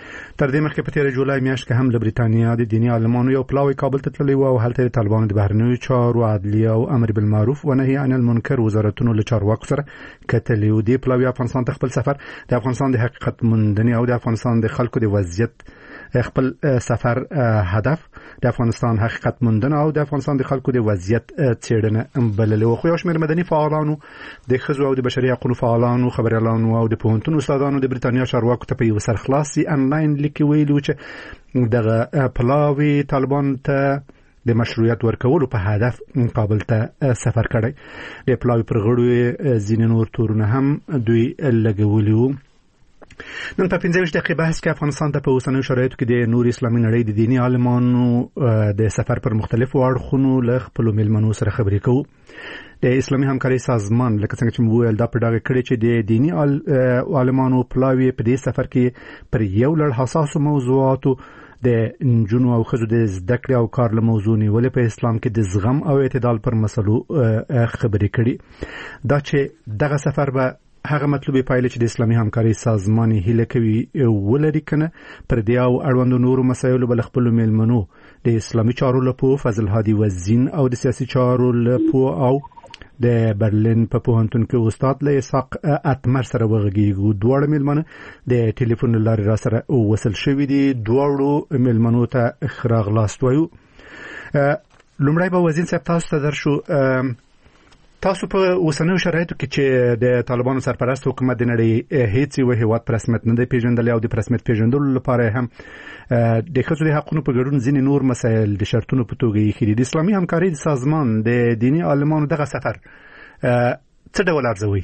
تر دې مخکې په 13 جولای میاشت کې هم له بریتانیا د دیني عالمانو یو پلاوی کابل ته تللی و او هلته د طالبانو د بهرنیو چارو عدلیه او امر بالمعروف و نهي عن المنکر وزارتونو له چارواکو سره کتلي و. د پلاوی افغانستان ته خپل سفر د افغانستان د حقیقت موندنې او د افغانستان د خلکو د وضعیت خپل سفر هدف د افغانستان حقیقت موندنه او د افغانستان د خلکو د وضعیت څېړنه بللې و. خو یو شمېر مدني فعالانو د ښځو او د بشري حقوقو فعالانو خبريالانو او د پوهنتون استادانو د بریتانیا چارواکو ته په یو سرخلاصي انلاین لیک ویلو چې دغه پلاوی طالبان ته د مشروعیت ورکولو په هدف کابل ته سفر کړی. د پلاوی پر غړو ځینې نور تورونه هم دوی لګولي وو. نن په 15 دقیقې بحث کې افغانستان ته په اوسنیو شرایطو کې د نور اسلامي نړۍ د دیني عالمانو د سفر پر مختلفو اړخونو له خپلو مېلمنو سره خبرې کوو. د اسلامي همکارۍ سازمان لکه څنګه چې مو ویل دا په ډاګه کړی چې د دیني عالمانو پلاوی په دې سفر کې پر یو لړ حساسو موضوعاتو د نجونو او ښځو د زده کړې او کار له موضوع نیولې په اسلام کې د زغم او اعتدال پر مسلو خبرې کړي. دا چې دغه سفر به هغه مطلوبې پایلې چې د اسلامي همکارۍ سازمان هیله کوي ولري کنه پر دې او اړوندو نورو مسایلو بل خپل مېلمنو د اسلامي چارو لپاره فضل هادي وزین او د سیاسي چارو لپاره او د برلین په پوهنتون کې استاد له اسحاق اتمر سره وغږیږو. دواړه مېلمنه د ټلیفون لارې را سره وصل شوي دي. دواړو مېلمنو ته راغلاست وایو. لومړی به وزین صاحب تاسو ته درشو. تاسو په اوسنیو شرایطو کې چې د طالبانو سرپرست حکومت د نړۍ هیڅ یو هیواد پر رسمیت نه دی پیژندلی او د رسمیت پیژندلو لپاره هم د ښځو د حقوقو په ګډون ځینې نور مسایل د شرطونو په توګه ایښي دي. د اسلامي همکارۍ سازمان د دیني عالمانو دغه سفر څه ډول ارزوي؟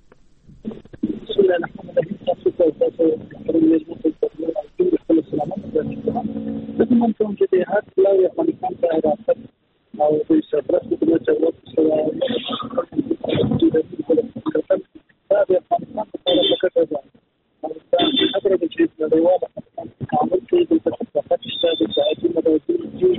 او د سفرت په نوم چې وخت سره د افغانستان په اړه فکر کوم. دا خبره ده چې د دیواله کابل کې د سفرت شته د ساعتي مداري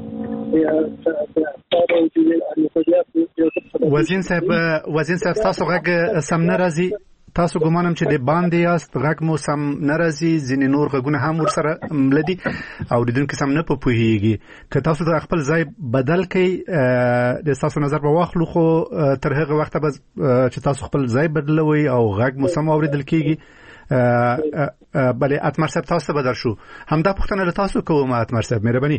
وزین صاحب تاسو غږ سم نه راځي. تاسو ګمانم چې د باندې یاست غږ مو سم نه راځي. ځینې نور غږونه هم ورسره ملدي او لیدونکي سم نه پوهیږي. که تاسو د خپل ځای بدل کړئ د تاسو نظر به واخلو خو تر هغه وخته به چې تاسو خپل ځای بدلوي او غږ مو سم اوریدل کیږي. بله اتمر صاحب تاسو ته بدل شو. همدا پوښتنه له تاسو کوم اتمر صاحب مهرباني.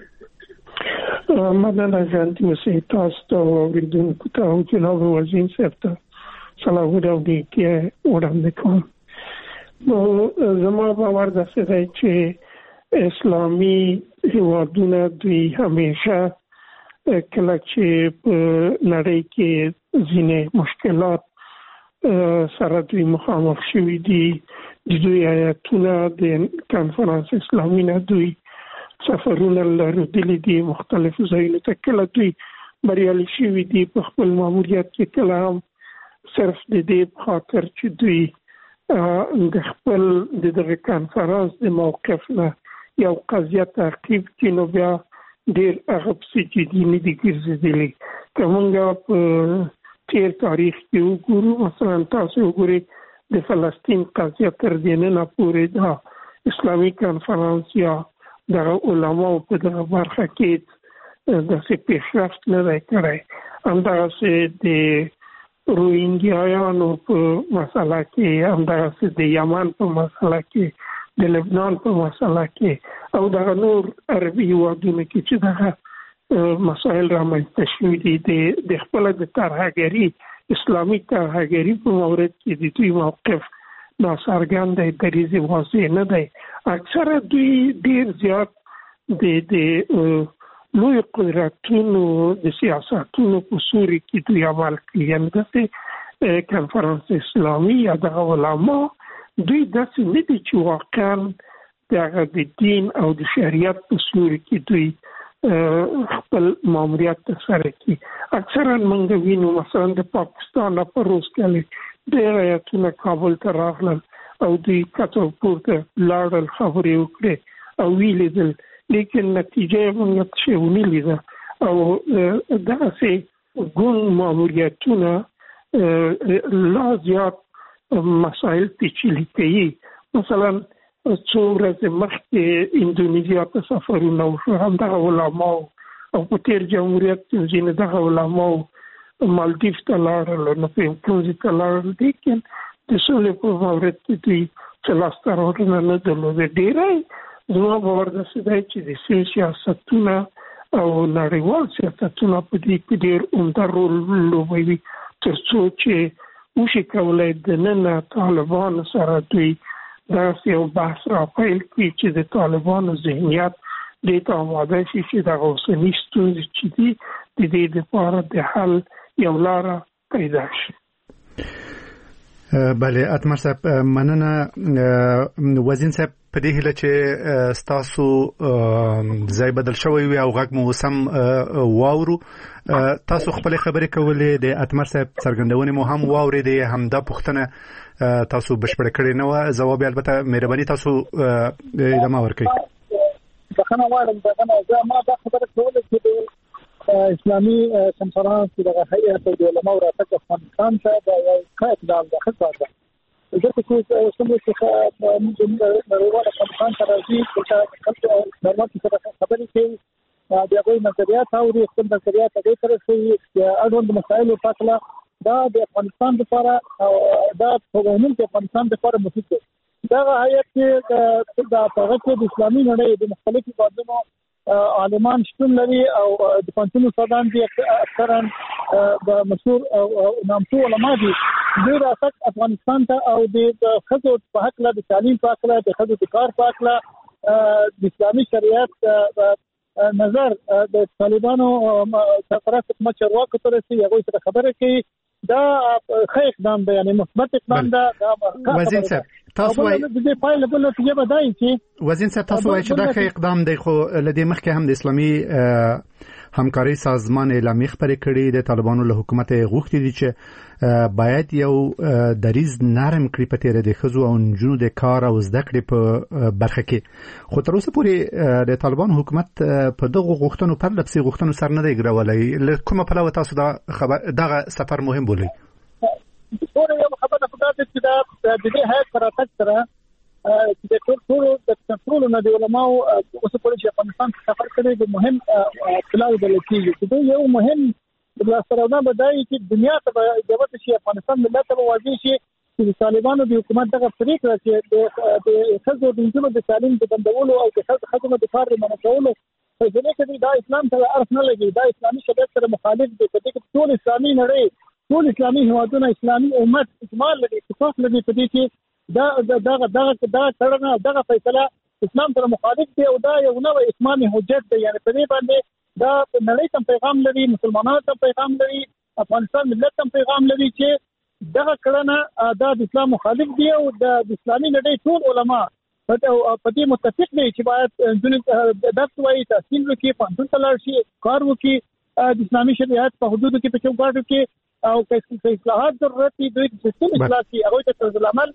مننه جانتي مسیح تاسو ته اوریدونکو ته او جناب وزین صاحب ته سلامونه وړاندې کوم. نو زما باور داسې دی چې اسلامي هیوادونه دوی همیشه کله چې په نړۍ کې ځینې مشکلات سره دوی مخامخ شوي دي د دوی ایتونه د کنفرانس اسلامي نه دوی سفرونه لرودلي دي مختلفو ځایونو ته. کله دوی بریالي شوي دي په خپل ماموریت کې، کله هم صرف د دې خاطر چې دوی د خپل دغه کانفرنس د موقف نه یو قضیه تعقیب کړي نو بیا ډېر هغه پسې جدي نه دي ګرځېدلي. که موږ په تیر تاریخ کې وګورو، مثلا تاسو وګورئ د فلسطین قضیه تر دې نه پورې د اسلامي کانفرنس یا د علماو په دغه برخه کې داسې پیشرفت نه دی کړی. همدغسې د روهینګیایانو په مسله کې، همدغسې د یمن په مسله کې، د لبنان په مسله کې او دغه نور عربي هیوادونو کې چې دغه مسایل رامنځته شوي دي د خپله د ترهګري اسلامي ترهګري په مورد کې د دوی موقف ناڅرګند دی، دریځ واضح نه دی. اکثره دوی ډېر زیات د لوی قدرتونو د سیاستونو په سوري کې دوی عمل کوي. یعنې داسې کنفرانس اسلامي یا دغه علما دوی داسې نه دي چې واقعا دغه د دین او د شریعت په سوري کې دوی خپل ماموریت ترسره کړي. اکثرا موږ وینو مثلا د پاکستان په روز کې ډېر ایتونه کابل ته راغلل او دوی کته پورته لاړل، خبرې وکړې او ویلې دل، لیکن نتیجه یې موږ څه ونه لیده او داسې ګون ماموریتونه لا زیات مسایل پیچلي کوي. مثلا څو ورځې مخکې اندونیزیا ته سفرونه وشو، همدغه علماو او په تیر جمهوریت کې ځینې دغه علماو مالدیف ته لاړل، نو په انکلوزي ته لاړل، لیکن د سولې په مورد کې دوی څه لاسته راوړنه نه درلوده. ډېری زما باور داسې دی چې د سیاسي سیاستونه او نړیوال سیاستونه په دې کې ډېر عمده رول لوبوي، تر څو چې وشي کولی د نن طالبانو سره دوی داسې یو بحث راپیل کړي چې د طالبانو ذهنیت دې ته آماده شي چې دغه اوسني ستونزې چې دي د دې دپاره د حل یو لاره پیدا شي. بله اتمر صاحب مننه. وزین صاحب په دې هیله چې ستاسو ځای بدل شوی وي او غږ مو سم واورو، تاسو خپل خبرې کولې د اتمر صاحب څرګندونې مو هم واورېدې، همدا پوښتنه تاسو بشپړه کړې نه وه، ځواب البته مهرباني تاسو ادامه ورکړئ. بخښنه غواړم، زه ما دا خبره کوله چې د اسلامي کنفرانس دغه هیئت د علماو راتګ افغانستان ته دا یو ښه اقدام ده، ښه کار ده. ځکه چې څومره چې نړیوال افغانستان ته راځي چې خلکو نړیوال سره خبرې کوي، د هغوی نظریات اوري، خپل نظریات هغوی ته رسوي، د اړوند مسایلو په اړه دا د افغانستان لپاره دا په عموم کې افغانستان لپاره مفید دی. دغه هیئت چې د هغه کې د اسلامي نړۍ د مختلفو هېوادونو عالمان شتون لري او د پوهنتون استادان دي، اکثرا د مشهور او نامتو علما دي. دوی راتګ افغانستان ته او د ښځو په هکله، د تعلیم په هکله، د ښځو د کار په هکله، د اسلامي شریعت نظر د طالبانو سرپرست حکومت چارواکو ته رسي، هغوی سره خبرې کوي. دا ښه اقدام دی، یعنی مثبت اقدام ده. وزین صاحب تاسو وایي د پایله بل نتیجه به دا وي چې وزین صاحب تاسو وایي چې دا ښه اقدام دی، خو له دې مخکې هم د اسلامي همکاري سازمان اعلامیه خپرې کړې، د طالبانو له حکومت غوښتي دي چې باید یو دریز نرم کړي په تیره د ښځو او نجونو د کار او زده کړې په برخه کې، خو تر اوسه پورې د طالبانو حکومت په دغه غوښتنو پرله پسې غوښتنو سر نه دی ګرولی. له کومه پلوه تاسو دغه سفر مهم بولئ؟ ټول یو خبره خو دا ده چې د دې هیئت په راتګ سره چې د ټولو نه د علماو اوس پورې چې افغانستان ته سفر کړی د مهم اطلاع بلل کېږي چې دوی یو مهم د لاسته راوړنه به دا وي چې دنیا ته به اجابت شي، افغانستان ملت ته به واضح شي چې د طالبانو د حکومت دغه پرېکړه چې د ښځو د نجونو د تعلیم د بندولو او د ښځو د کار د منع کولو فیصله کوي، دا اسلام سره اړخ نه لګي، دا اسلامي شریعت سره مخالف دی. په دې کې ټول اسلامي نړۍ، ټول اسلامي هیوادونه، اسلامي امت اجماع لري، اتفاق لري په دې چې دا تړنه دغه فیصله اسلام سره مخالف دی او دا یو نوې اسلامي حجت دی. یعنی په دې باندې دا نړۍ ته پیغام لري، مسلمانانو ته پیغام لري، افغانستان ملت ته پیغام لري چې دغه کړنه دا د اسلام مخالف دی او د اسلامي نړۍ ټول علما په دې متفق دي چې باید درس وایي، تحصیل وکړي، پوهنتون ته لاړ شي، کار وکړي، د اسلامي شریعت په حدودو کې په چوکاټو کې او که اصلاحات ضرورت دي، دوی د سیستم اصلاح کړي، هغوی ته طرز العمل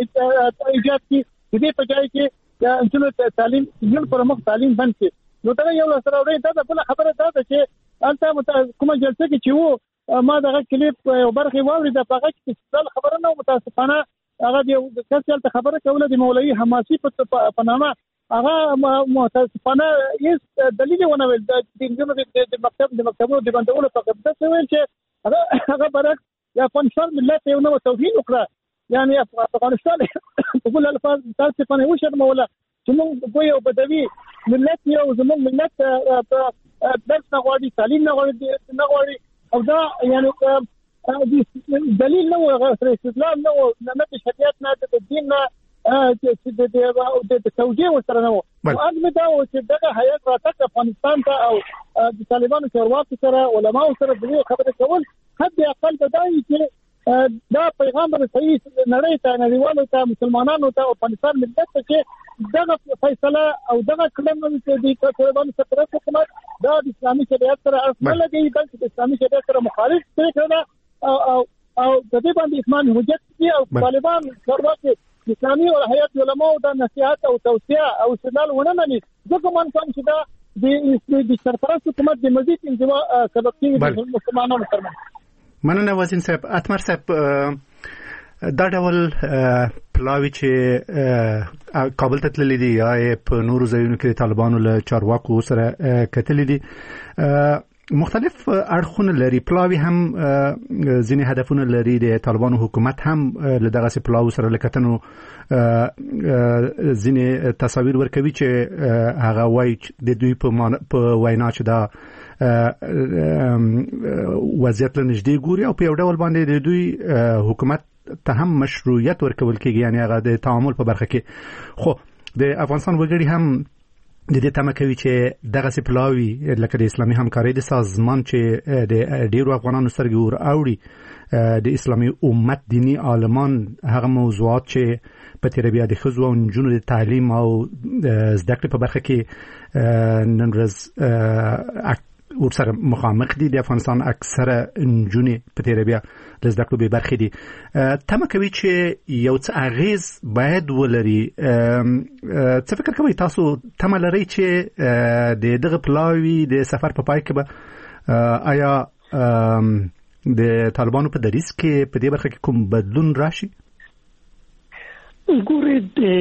ایجاد کړي، د دې په ځای کې د نجونو تعلیم پر مخ تعلیم بند کړي. نو دا یو لاسته راوړنه ده. بله خبره دا ده چې هلته کومه جلسه کې چې ما دغه کلیپ یو برخې واورېده، په هغه کې استدلال خبره نه متاسفانه هغه د یو کس هلته خبره کوله د مولوي حماسي په نامه، هغه متاسفانه هیڅ دلیل ونه ویل د نجونو د مکتبونو د بندولو په قبضه کې ویل چې هغه برعکس د افغانستان ملت یو نوې توهین وکړه. یعنی افغانستان په بل الفاظ متاسفانه وشرموله چې موږ یو بدوي ملت یو، زموږ ملت درس نه غواړي، تعلیم نه غواړي او دا یعنی دلیل نه و، استدلال نه و، نه د شریعت نه د دین نه چې د توجیه ورسره نه و. عزم دا و چې دغه هیئت راتګ افغانستان ته او د طالبانو چارواکو سره، علماو سره د دې خبرې کول، حد اقل به دا وي چې دا پیغام به صحیح نړۍ ته، نړیوالو ته، مسلمانانو ته، افغانستان ملت ته چې دغه فیصله او دغه کړنه چې د طالبانو سرپرست حکومت دا د اسلامي شریعت سره اړخ نه لګوي، بلکې د اسلامي شریعت سره مخالف پرېکړه ده او د دې باندې اسلامي حجت دي او طالبان چارواکي اسلامي او هیئت علماو د نصيحت او توصيه او استدلال ونه مني. ځکه من کوم چې دا د سرپرست حکومت د مزید انزوا سبب کېږي د مسلمانانو ترمنځ. مننه وزین صاحب. اتمر صاحب دا ډول پلاوی چې کابل ته تللی دي یا په نورو ځایونو کې طالبانو له چارواکو سره کتلي دي مختلف اړخونه لري پلاوی هم ځینې هدفونه لري د طالبانو حکومت هم له دغه پلاو سره لکتنو ځینې تصاویر ورکوي چې هغه وایي د دوی په وینا چې دا وضعیت له نږدې ګوري او په یو ډول باندې د دوی حکومت ته هم مشروعیت ورکول کېږي یعنی هغه د تعامل په برخه کې خو د افغانستان وګړي هم د دې تمه کوي چې دغه پلاوی لکه د اسلامي همکارۍ د سازمان چې د ډیرو افغانانو سترګې ور اوړي د اسلامي امت دینی عالمان هغه موضوعات چې په تیر بیا د ښځو او نجونو د تعلیم او زده کړې په برخه کې نن ورځ ورسره مخامخ دي د افغانستان اکثره نجونې په تیر بیا د زده کړو به برخه دي تمه کوي چې یو څه اغیز باید ولري څه فکر کوي تاسو تمه لرئ چې د دغه پلاوی د سفر په پای کې به آیا د طالبانو په دریځ کې په دې برخه کې کوم بدلون راشي ګورې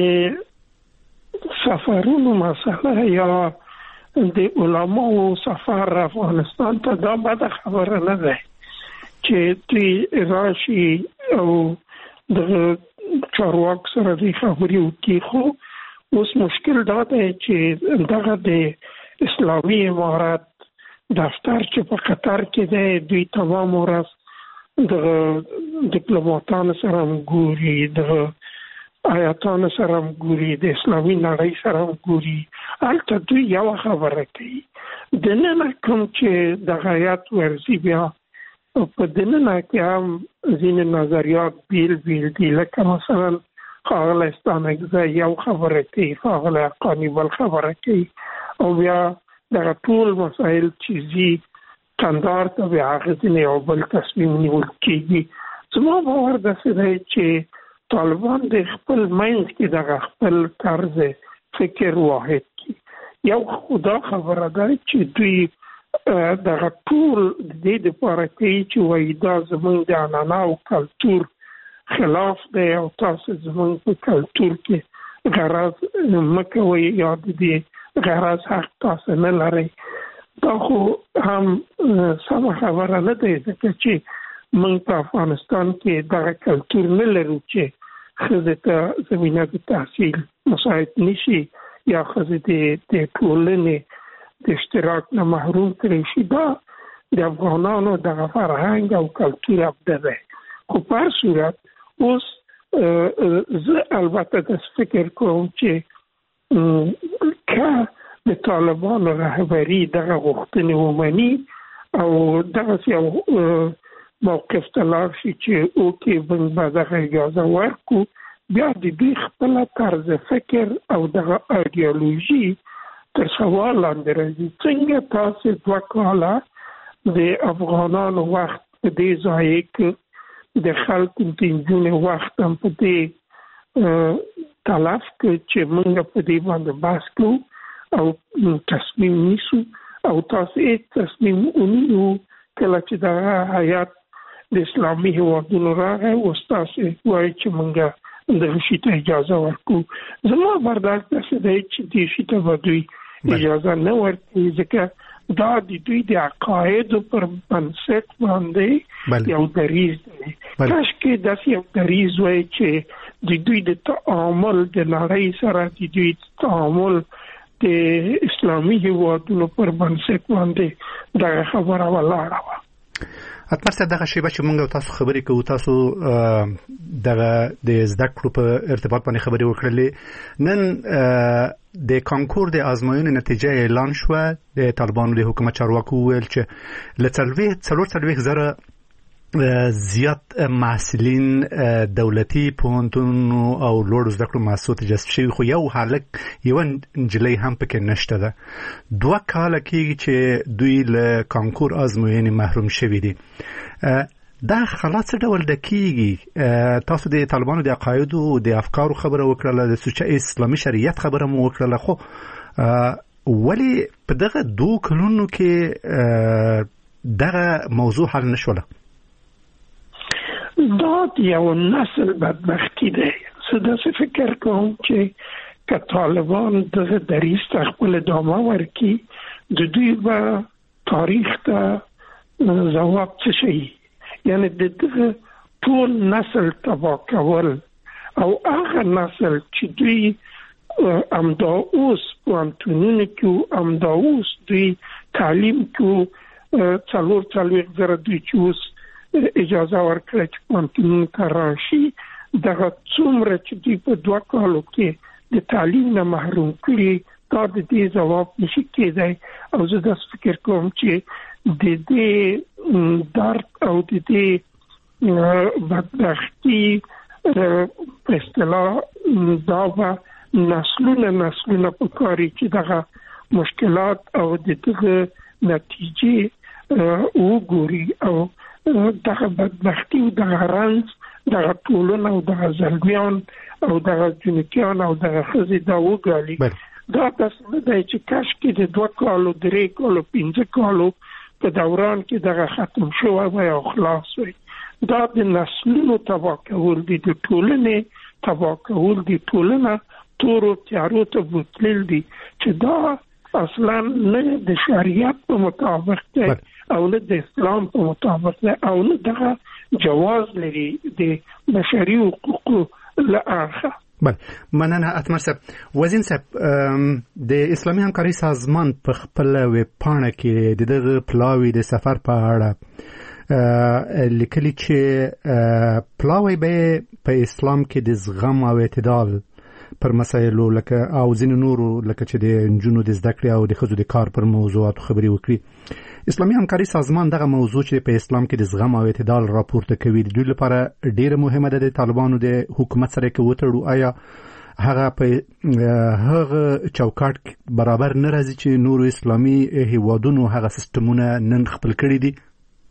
د سفرونو مسله یا د علماو سفر افغانستان ته دا بده خبره نه ده چې دوی راشي او د چارواک سره د خبرې وکړي خو اوس مشکل دا دی چې دغه د اسلامي امارات دفتر چې په قطر کې دی دوی تمام ورځ د ډیپلوماتانو سره ګوري د آیاتانو سره ګوري د اسلامي نړۍ سره ګوري البته دوی یو خبره کوي د نن کوم چې د غیات ورزي بیا په دننه کې هم ځینې نظریات بیل دي لکه مثلا ښاغلی ستانکزی یو خبره کوي ښاغلی حقاني بل خبره کوي او بیا دغه ټول مسایل چې ځي کندهار ته بیا هغه ځینې یو بل تصمیم نیول کېږي زما باور داسې دی چې طالبان د خپل منځ کې دغه خپل طرز فکر واحد کی یو خدا خبره ده چې دوی دغه ټول د دې لپاره چې وایي دا زموږ د عنعنه او کلتور خلاف دی او تاسو زموږ په کلتور کې غرض مه کوئ یا د دې غرض حق تاسو نه لرئ دا خو هم سمه خبره نه دی ځکه چې موږ په افغانستان کې دغه کلتور نه لرو چې ښځې ته زمینه د تحصیل مساعد نشي یا ښځې د ټولنې د اشتراک نه محروم کړی شي دا د افغانانو دغه فرهنګ او کلتور ابده دی خو په هر صورت اوس زه البته داسې فکر کوم چې که د طالبانو رهبري دغه غوښتنې ومني او دغسې یو موقف تلار شي چې اوکې موږ به دغه اجازه ورکو بیا د دوی خپله طرز فکر او دغه ایډیالوژي تر سوال لاندې راځي څنګه تاسو 2 کاله د افغانانو وخت په دې ځای کې د خلکو د نجونو وخت هم په دې تلف کې چې موږ په دې باندې بحث کوو او تصمیم نیسو او تاسو یې تصمیم ونیو کله چې دغه حیات د اسلامي هیوادونو راغی اوس تاسو وایي چې موږ دغه شي ته اجازه ورکو زما برداشت داسې دی چې دې شي ته به دوی اجازه نه ورکوي ځکه دا د دوی د عقایدو پر بنسټ باندې یو دریځ دی کاشکې داسې یو دریځ وای چې د دوی د تعامل د نړۍ سره د دوی تعامل د اسلامي هیوادونو پر بنسټ باندې دغه خبره ولاړه وه اتمرسه دغه شیبه چې موږ تاسو خبرې کوو تاسو دغه د زده کړو په ارتباط باندې خبرې وکړلې نن د کانکور د ازموینې نتیجه اعلان شوه د طالبانو د حکومت چارواکو ویل چې ل 4,000 زیات محصلین دولتي پوهنتونونو او لوړو زده کړو مؤسسو ته جذب شوي خو یو نجلۍ هم پکې نشته ده 2 کاله کېږي چې دوی له کانکور ازموینې محروم شوي دي دا حالات څه ډول کېږي تاسو د طالبانو د عقایدو د افکارو خبره وکړله د سوچه اسلامي شریعت خبره مو وکړله خو ولی په دغه 2 کلونو کې دغه موضوع حل نشوله دا یو نسل بدبختی دی څه فکر کوم چې که طالبان دغه دریځ ته خپل ادامه ورکړي د دوی به تاریخ ته ځواب څه شي، یعنی دغه ټول نسل تباه کول او هغه نسل چې دوی امدا اوس پوهنتونونو کې امدا اوس دوی تعلیم کې څلور زره دوی چې اوس اجازه ورکړه چې پوهنتونونو ته راشي، دغه څومره چې دوی په 2 کالو کې د تعلیم نه محروم کړي دا د دې ځواب نشي کېدای. او زه داس فکر کوم چې د دې درد او د دې بدبختی په اصطلاح دا به نسلونه په کاری چې دغه مشکلات او دغه نتیجې وګوري او دغه بدبختی او دغه رنځ دغه ټولنه او دغه زلمیان او دغه جنکیان او دغه خزي دا وګالي. دا تاسو نه دی چې کاش کې د 2 کالو 3 کالو 5 کالو په دوران کې دغه ختم شوی وای او خلاص وي. دا د نسلونو تباه کول دي، د ټولنې تباه کول دي، ټولنه تورو تیارو ته بوتلل دي چې دا اصلا نه د شریعت په مطابق دی او نه د اسلام په مطابق دی او نه دغه جواز لري د بشري حقوقو لآخه. بله مننه اتمر صاحب. وزین صاحب د اسلامي همکارۍ سازمان په خپل ویب پاڼه کې د دغه پلاوی د سفر په اړه لیکلي چې پلاوی به په اسلام کې د زغم او اعتدال پر مسایلو لکه او ځینې نورو لکه چې د نجونو د زده کړې او د ښځو د کار پر موضوعاتو خبرې وکړي. اسلامي همکارۍ سازمان دغه موضوع چې په اسلام کې د زغم او اعتدال راپورته کوي د دوی لپاره ډیره مهمه ده. د طالبانو د حکومت سره کې وتړو آیا هغه په هغه چوکاټ برابر نه راځي چې نورو اسلامي هیوادونو هغه سیستمونه نن خپل کړي دي؟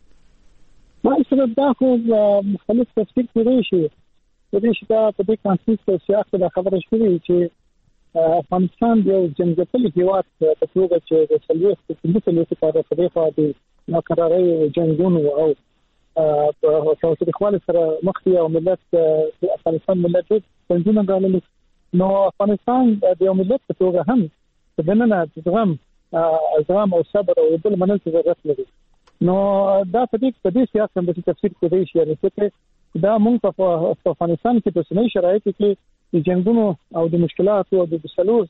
ما سره دا خو مختلف تفسیر کړی شي د دې دا په دې کانټیکس کې چې دا خبره شوې چې افغانستان یو جنګتلي هیواد په توګه چې د سلويست په مثل کې کار کوي خو د ناقراري جنگونو او په تاسو خپل سره مخکې او ملت د افغانستان ملت څنګه غواړي نو افغانستان د یو ملت په توګه هم د نن زغم او صبر او بل منل ضرورت لري. نو دا په دې سیاست هم د تفسیر کوي چې دا موږ په افغانستان کې په سنوي شرایطو کې د جنگونو او د مشکلاتو او د سلور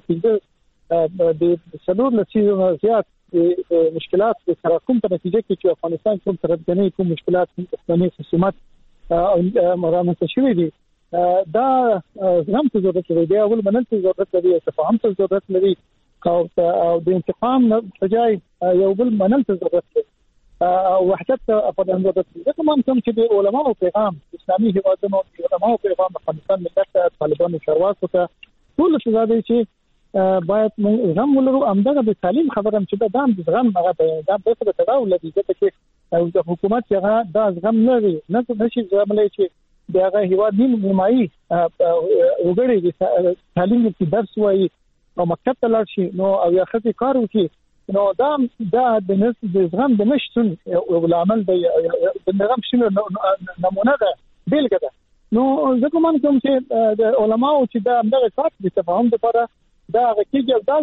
لسیزو زیات د مشکلات د تراکم په نتیجه کې چې افغانستان کوم تربګنۍ کوم مشکلات اسلامي خصومت رامنځته شوي دي دا زغم ته ضرورت لري، دا اول منل ته ضرورت لري، تفاهم ته ضرورت لري او د انتقام په ځای یو بل منل ته ضرورت لري او وحدت افغان ضرورت لري. دا کوم چې د علماو پیغام اسلامي هیوادونو د علماو پیغام افغانستان ملت طالبانو چارواکو ته ټول څه دی چې باید موږ زغم ولرو. امدغه د تعلیم خبرم چې دا د زغم هغه دا په څه تړاو لري چې د حکومت هغه دا زغم لري نه نشي زغم لري چې دغه هیواد نیمایي وګړي د تعلیم کې درس وایي او مکتب ته لاړ شي نو او یا خپل کار وکړي نو دا د زغم د نشټون او العمل د نظام شنو نمونه ده بیلګه ده. نو ځکه مونږ کوم چې د علماو چې دا دغه کار د تفاهم لپاره دا غکیږي دا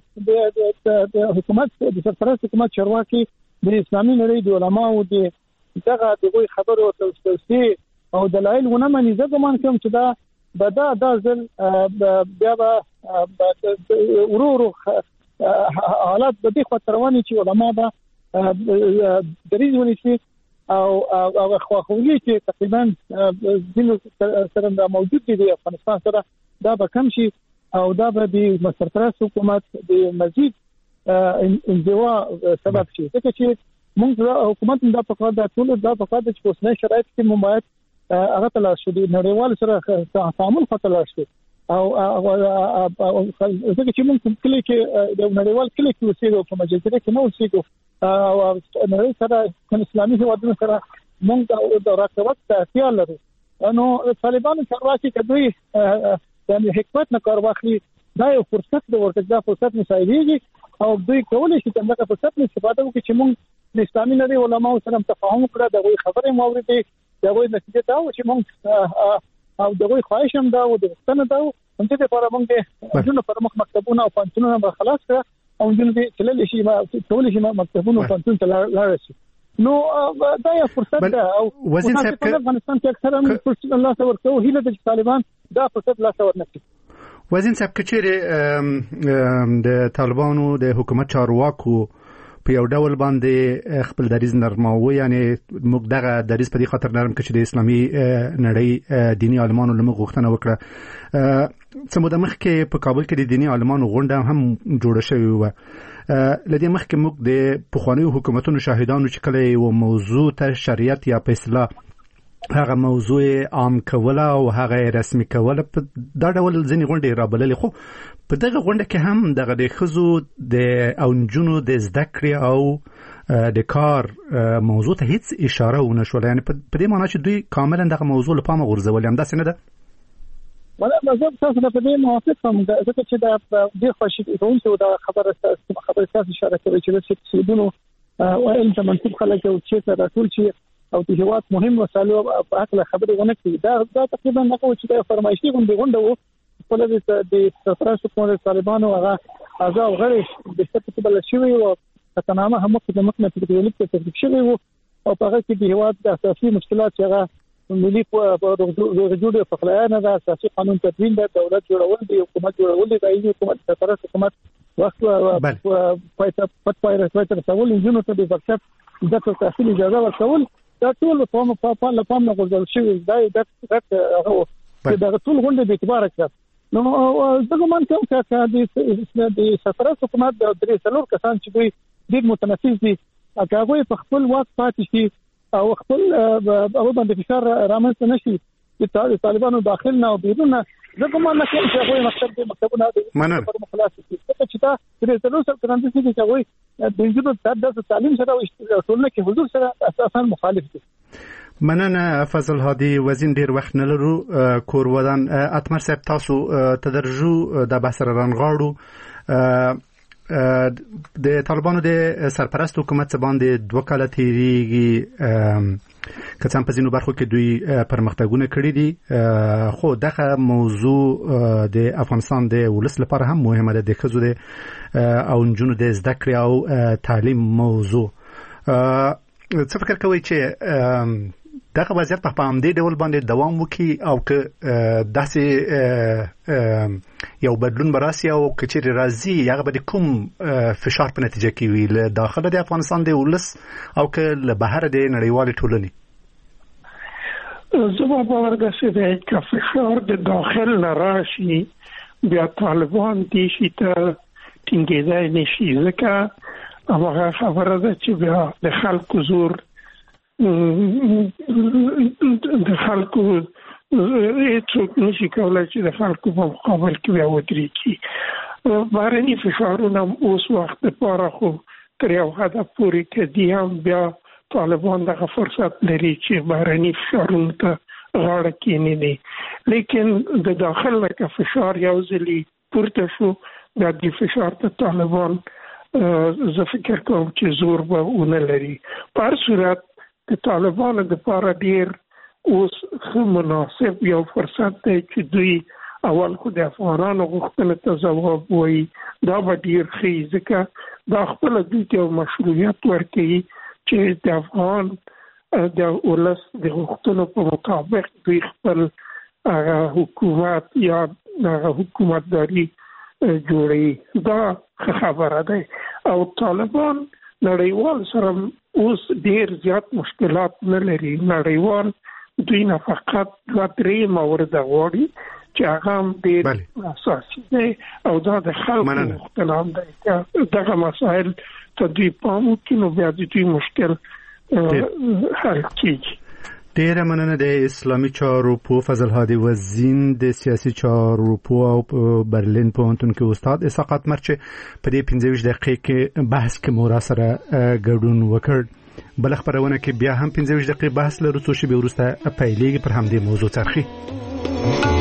ځل د حکومت د سرپرست حکومت چارواکي د اسلامي نړۍ د علماو دغه دغه خبرو توسعه او دلایل ونه مني. ځکه مونږ کوم چې دا ځل بیا ورورو حالات د دې خطرونی چې علما به دریزونی شي او خواخوږي چې تقریبا د سره موجود دي افغانستان سره دا به کم شي او دا به د سرپرست حکومت د مزید انزوا سبب شي. ځکه چې موږ حکومت دا په کار د ټول دا په کار د اوسنۍ شرایط کې ممایت هغه تلاش دي نړیوال سره تعامل خطر شي او ځکه چې موږ کلی کې د نړیوال کلی کې اوسېږو په مجلس کې نو اوسېږو او نړۍ سره اسلامي هیوادونو سره موږ د راکوت اړتیا لرو. نو طالبانو چارواکي کوي د حکومت نه کار واخلي دا یو فرصت د ورته دا فرصت مساعدېږي او دوی کولای شي چې دا فرصت استفاده وکړي چې موږ د اسلامي نړۍ علماو سره تفاهم کړو د خبرې موري دا وایي نتیجه دا و چې موږ او دغه خواهش هم دا او د ستنه دا هم چې په اړه موږ د پر مخ مکتبونه او پانتونونه به خلاص کړ او د تلل شي ما ټول شي مکتبونه او پانتون ته لاړ شي نو دا یو فرصت ده او وزین صاحب په افغانستان کې اکثرا فرصت الله سره ورکو هیله د طالبان دا فرصت لا سره ورنکړي. وزین صاحب کچېره د طالبانو د حکومت چارواکو په یو ډول باندې خپل دریز نرماوي یعنی موږ دغه دریز په دې خاطر نرم کړي چې د اسلامي نړۍ دینی عالمانو لمغه غوښتنه وکړه. څه مخکې په کابل کې د دینی عالمانو غونډه هم جوړه شوې و. لدې مخکې موږ د پخوانیو حکومتونو شاهدانو چې کله یو موضوع ته شریعت یا په اصطلاح هغه موضوع عام کوله او هغه رسمي کوله دا ډول ځینې غونډې رابللې خو په دغه غونډه کې هم دغه د ښځو د او نجونو د زده کړې او د کار موضوع ته هیڅ اشاره ونه شوله یعنی په دې معنی چې دوی کاملا دغه موضوع له پامه غورځولې هم داسې نه ده. ولا زه تاسو په دې موافق یم ځکه چې دا د خوشی کوونکو دا خبره تاسو اشاره کوي چې د سودونو او انت منصب خلک او چې راټول شي او د هیواد مهم مسایلو په اړه خبرې ونه کړي دا تقریبا نه کوي چې د فرمایشي غونډه وو په لږ د سفارت کومه طالبانو هغه اعضاء غړي د ستې بل شوی او تنامه هم د مکنه په دې کې ترتیب شوی وو او په هغه کې د هیواد د اساسي مشکلات هغه ملي جوړه فقلانه د اساسي قانون تدوین د دولت جوړول د حکومت جوړول د ایجاد حکومت سفارت حکومت وخت پټ رسمي ترول انجنونو ته د ورکشاپ د تحصیل اجازه ورکول دا ټول په لپام نه غوښتل شوی دی دا ټول غونډه به اعتبار کړ نو دغه مان کوم د سفارت حکومت د درې څلور کسان چې دوی ډېر متنفذ دي هغه په خپل وخت پاتې شي او خپل او باندې فشار رامنځته نشي چې طالبانو داخل نه او بیرون نه دغه مان نه کوي چې هغه مکتبونه د پر مخلاص دي چې دا د ټولو سره څنګه چې هغه د انجینر د تعلیم سره او ټولنه کې حضور سره اساسا مخالف دي. مننه فضل هادي وزین ډیر وخت نه لرو کور ودان اتمر صاحب تاسو تدرجو د بحث رانغاړو د طالبانو د سرپرست حکومت څخه باندې 2 کاله تیریږي کڅام په ځینو برخو کې دوی پرمختګونه کړي دي خو دغه موضوع د افغانستان د ولس لپاره هم مهمه ده د ښځو د او نجونو د زده کړې او تعلیم موضوع. څه فکر کوئ چې دغه وضعیت په همدې ډول باندې دوام وکړي او که داسې یو بدلون براسي او کچېرې راځي هغه به کوم فشار په نتیجه کې وي له داخله د افغانستان د ولس او که له بهر د نړیوالې ټولنې؟ زما باور داسې دی چې فشار د داخل نه راشي بیا طالبان دې شي ته ټینګېدای نشي ځکه هغه خبره ده چې بیا د خلکو زور د خلکو هیڅوک نشي کولای چې د خلکو په مقابل کې بیا ودرېږي. بهرني فشارونه اوس وخت لپاره خو تر یو حده پورې کدي هم بیا طالبان دغه فرصت لري چې بهرني فشارونو ته غاړه کېنوي لیکن د داخل نه فشار یو ځلي پورته شو بیا د فشار ته طالبان زه فکر کوم چې زور به ونه لري. په هر صورت د طالبانو لپاره ډیر اوس مناسب یو فرصت دی چې دوی اول خو د افغانانو غوښتنې ته ځواب وایي دا به ډیر ښه ځکه دا خپل دوی ته مشروعیت ورکوي چې د افغان د ولس د غوښتنو په مطابق دوی خپل حکومت یا حکومتداري جوړي دا خبره ده او طالبان نړیوال سره اوس ډیر زیات مشکلات نه لري. نړیوال دوی نه فقط 2-3 مورد غواړي چې هغه هم ډیر اساسي دي او دا د خلکو اختلاف دی دغه مسائل ته دوی پام وکړي نو بیا دوی مشکل حل کیږي. ډیره مننه د اسلامي چارو په فضل هادي وزین د سیاسي چارو په برلین پوهنتون کې استاد اسحاق مرچ په دې 15 دقیقې کې بحث کې مو را سره ګډون وکړ. بل خبرونه کې بیا هم 15 دقیقې بحث لرو څو شی به ورسته پیلېږي پر همدې موضوع ترخی.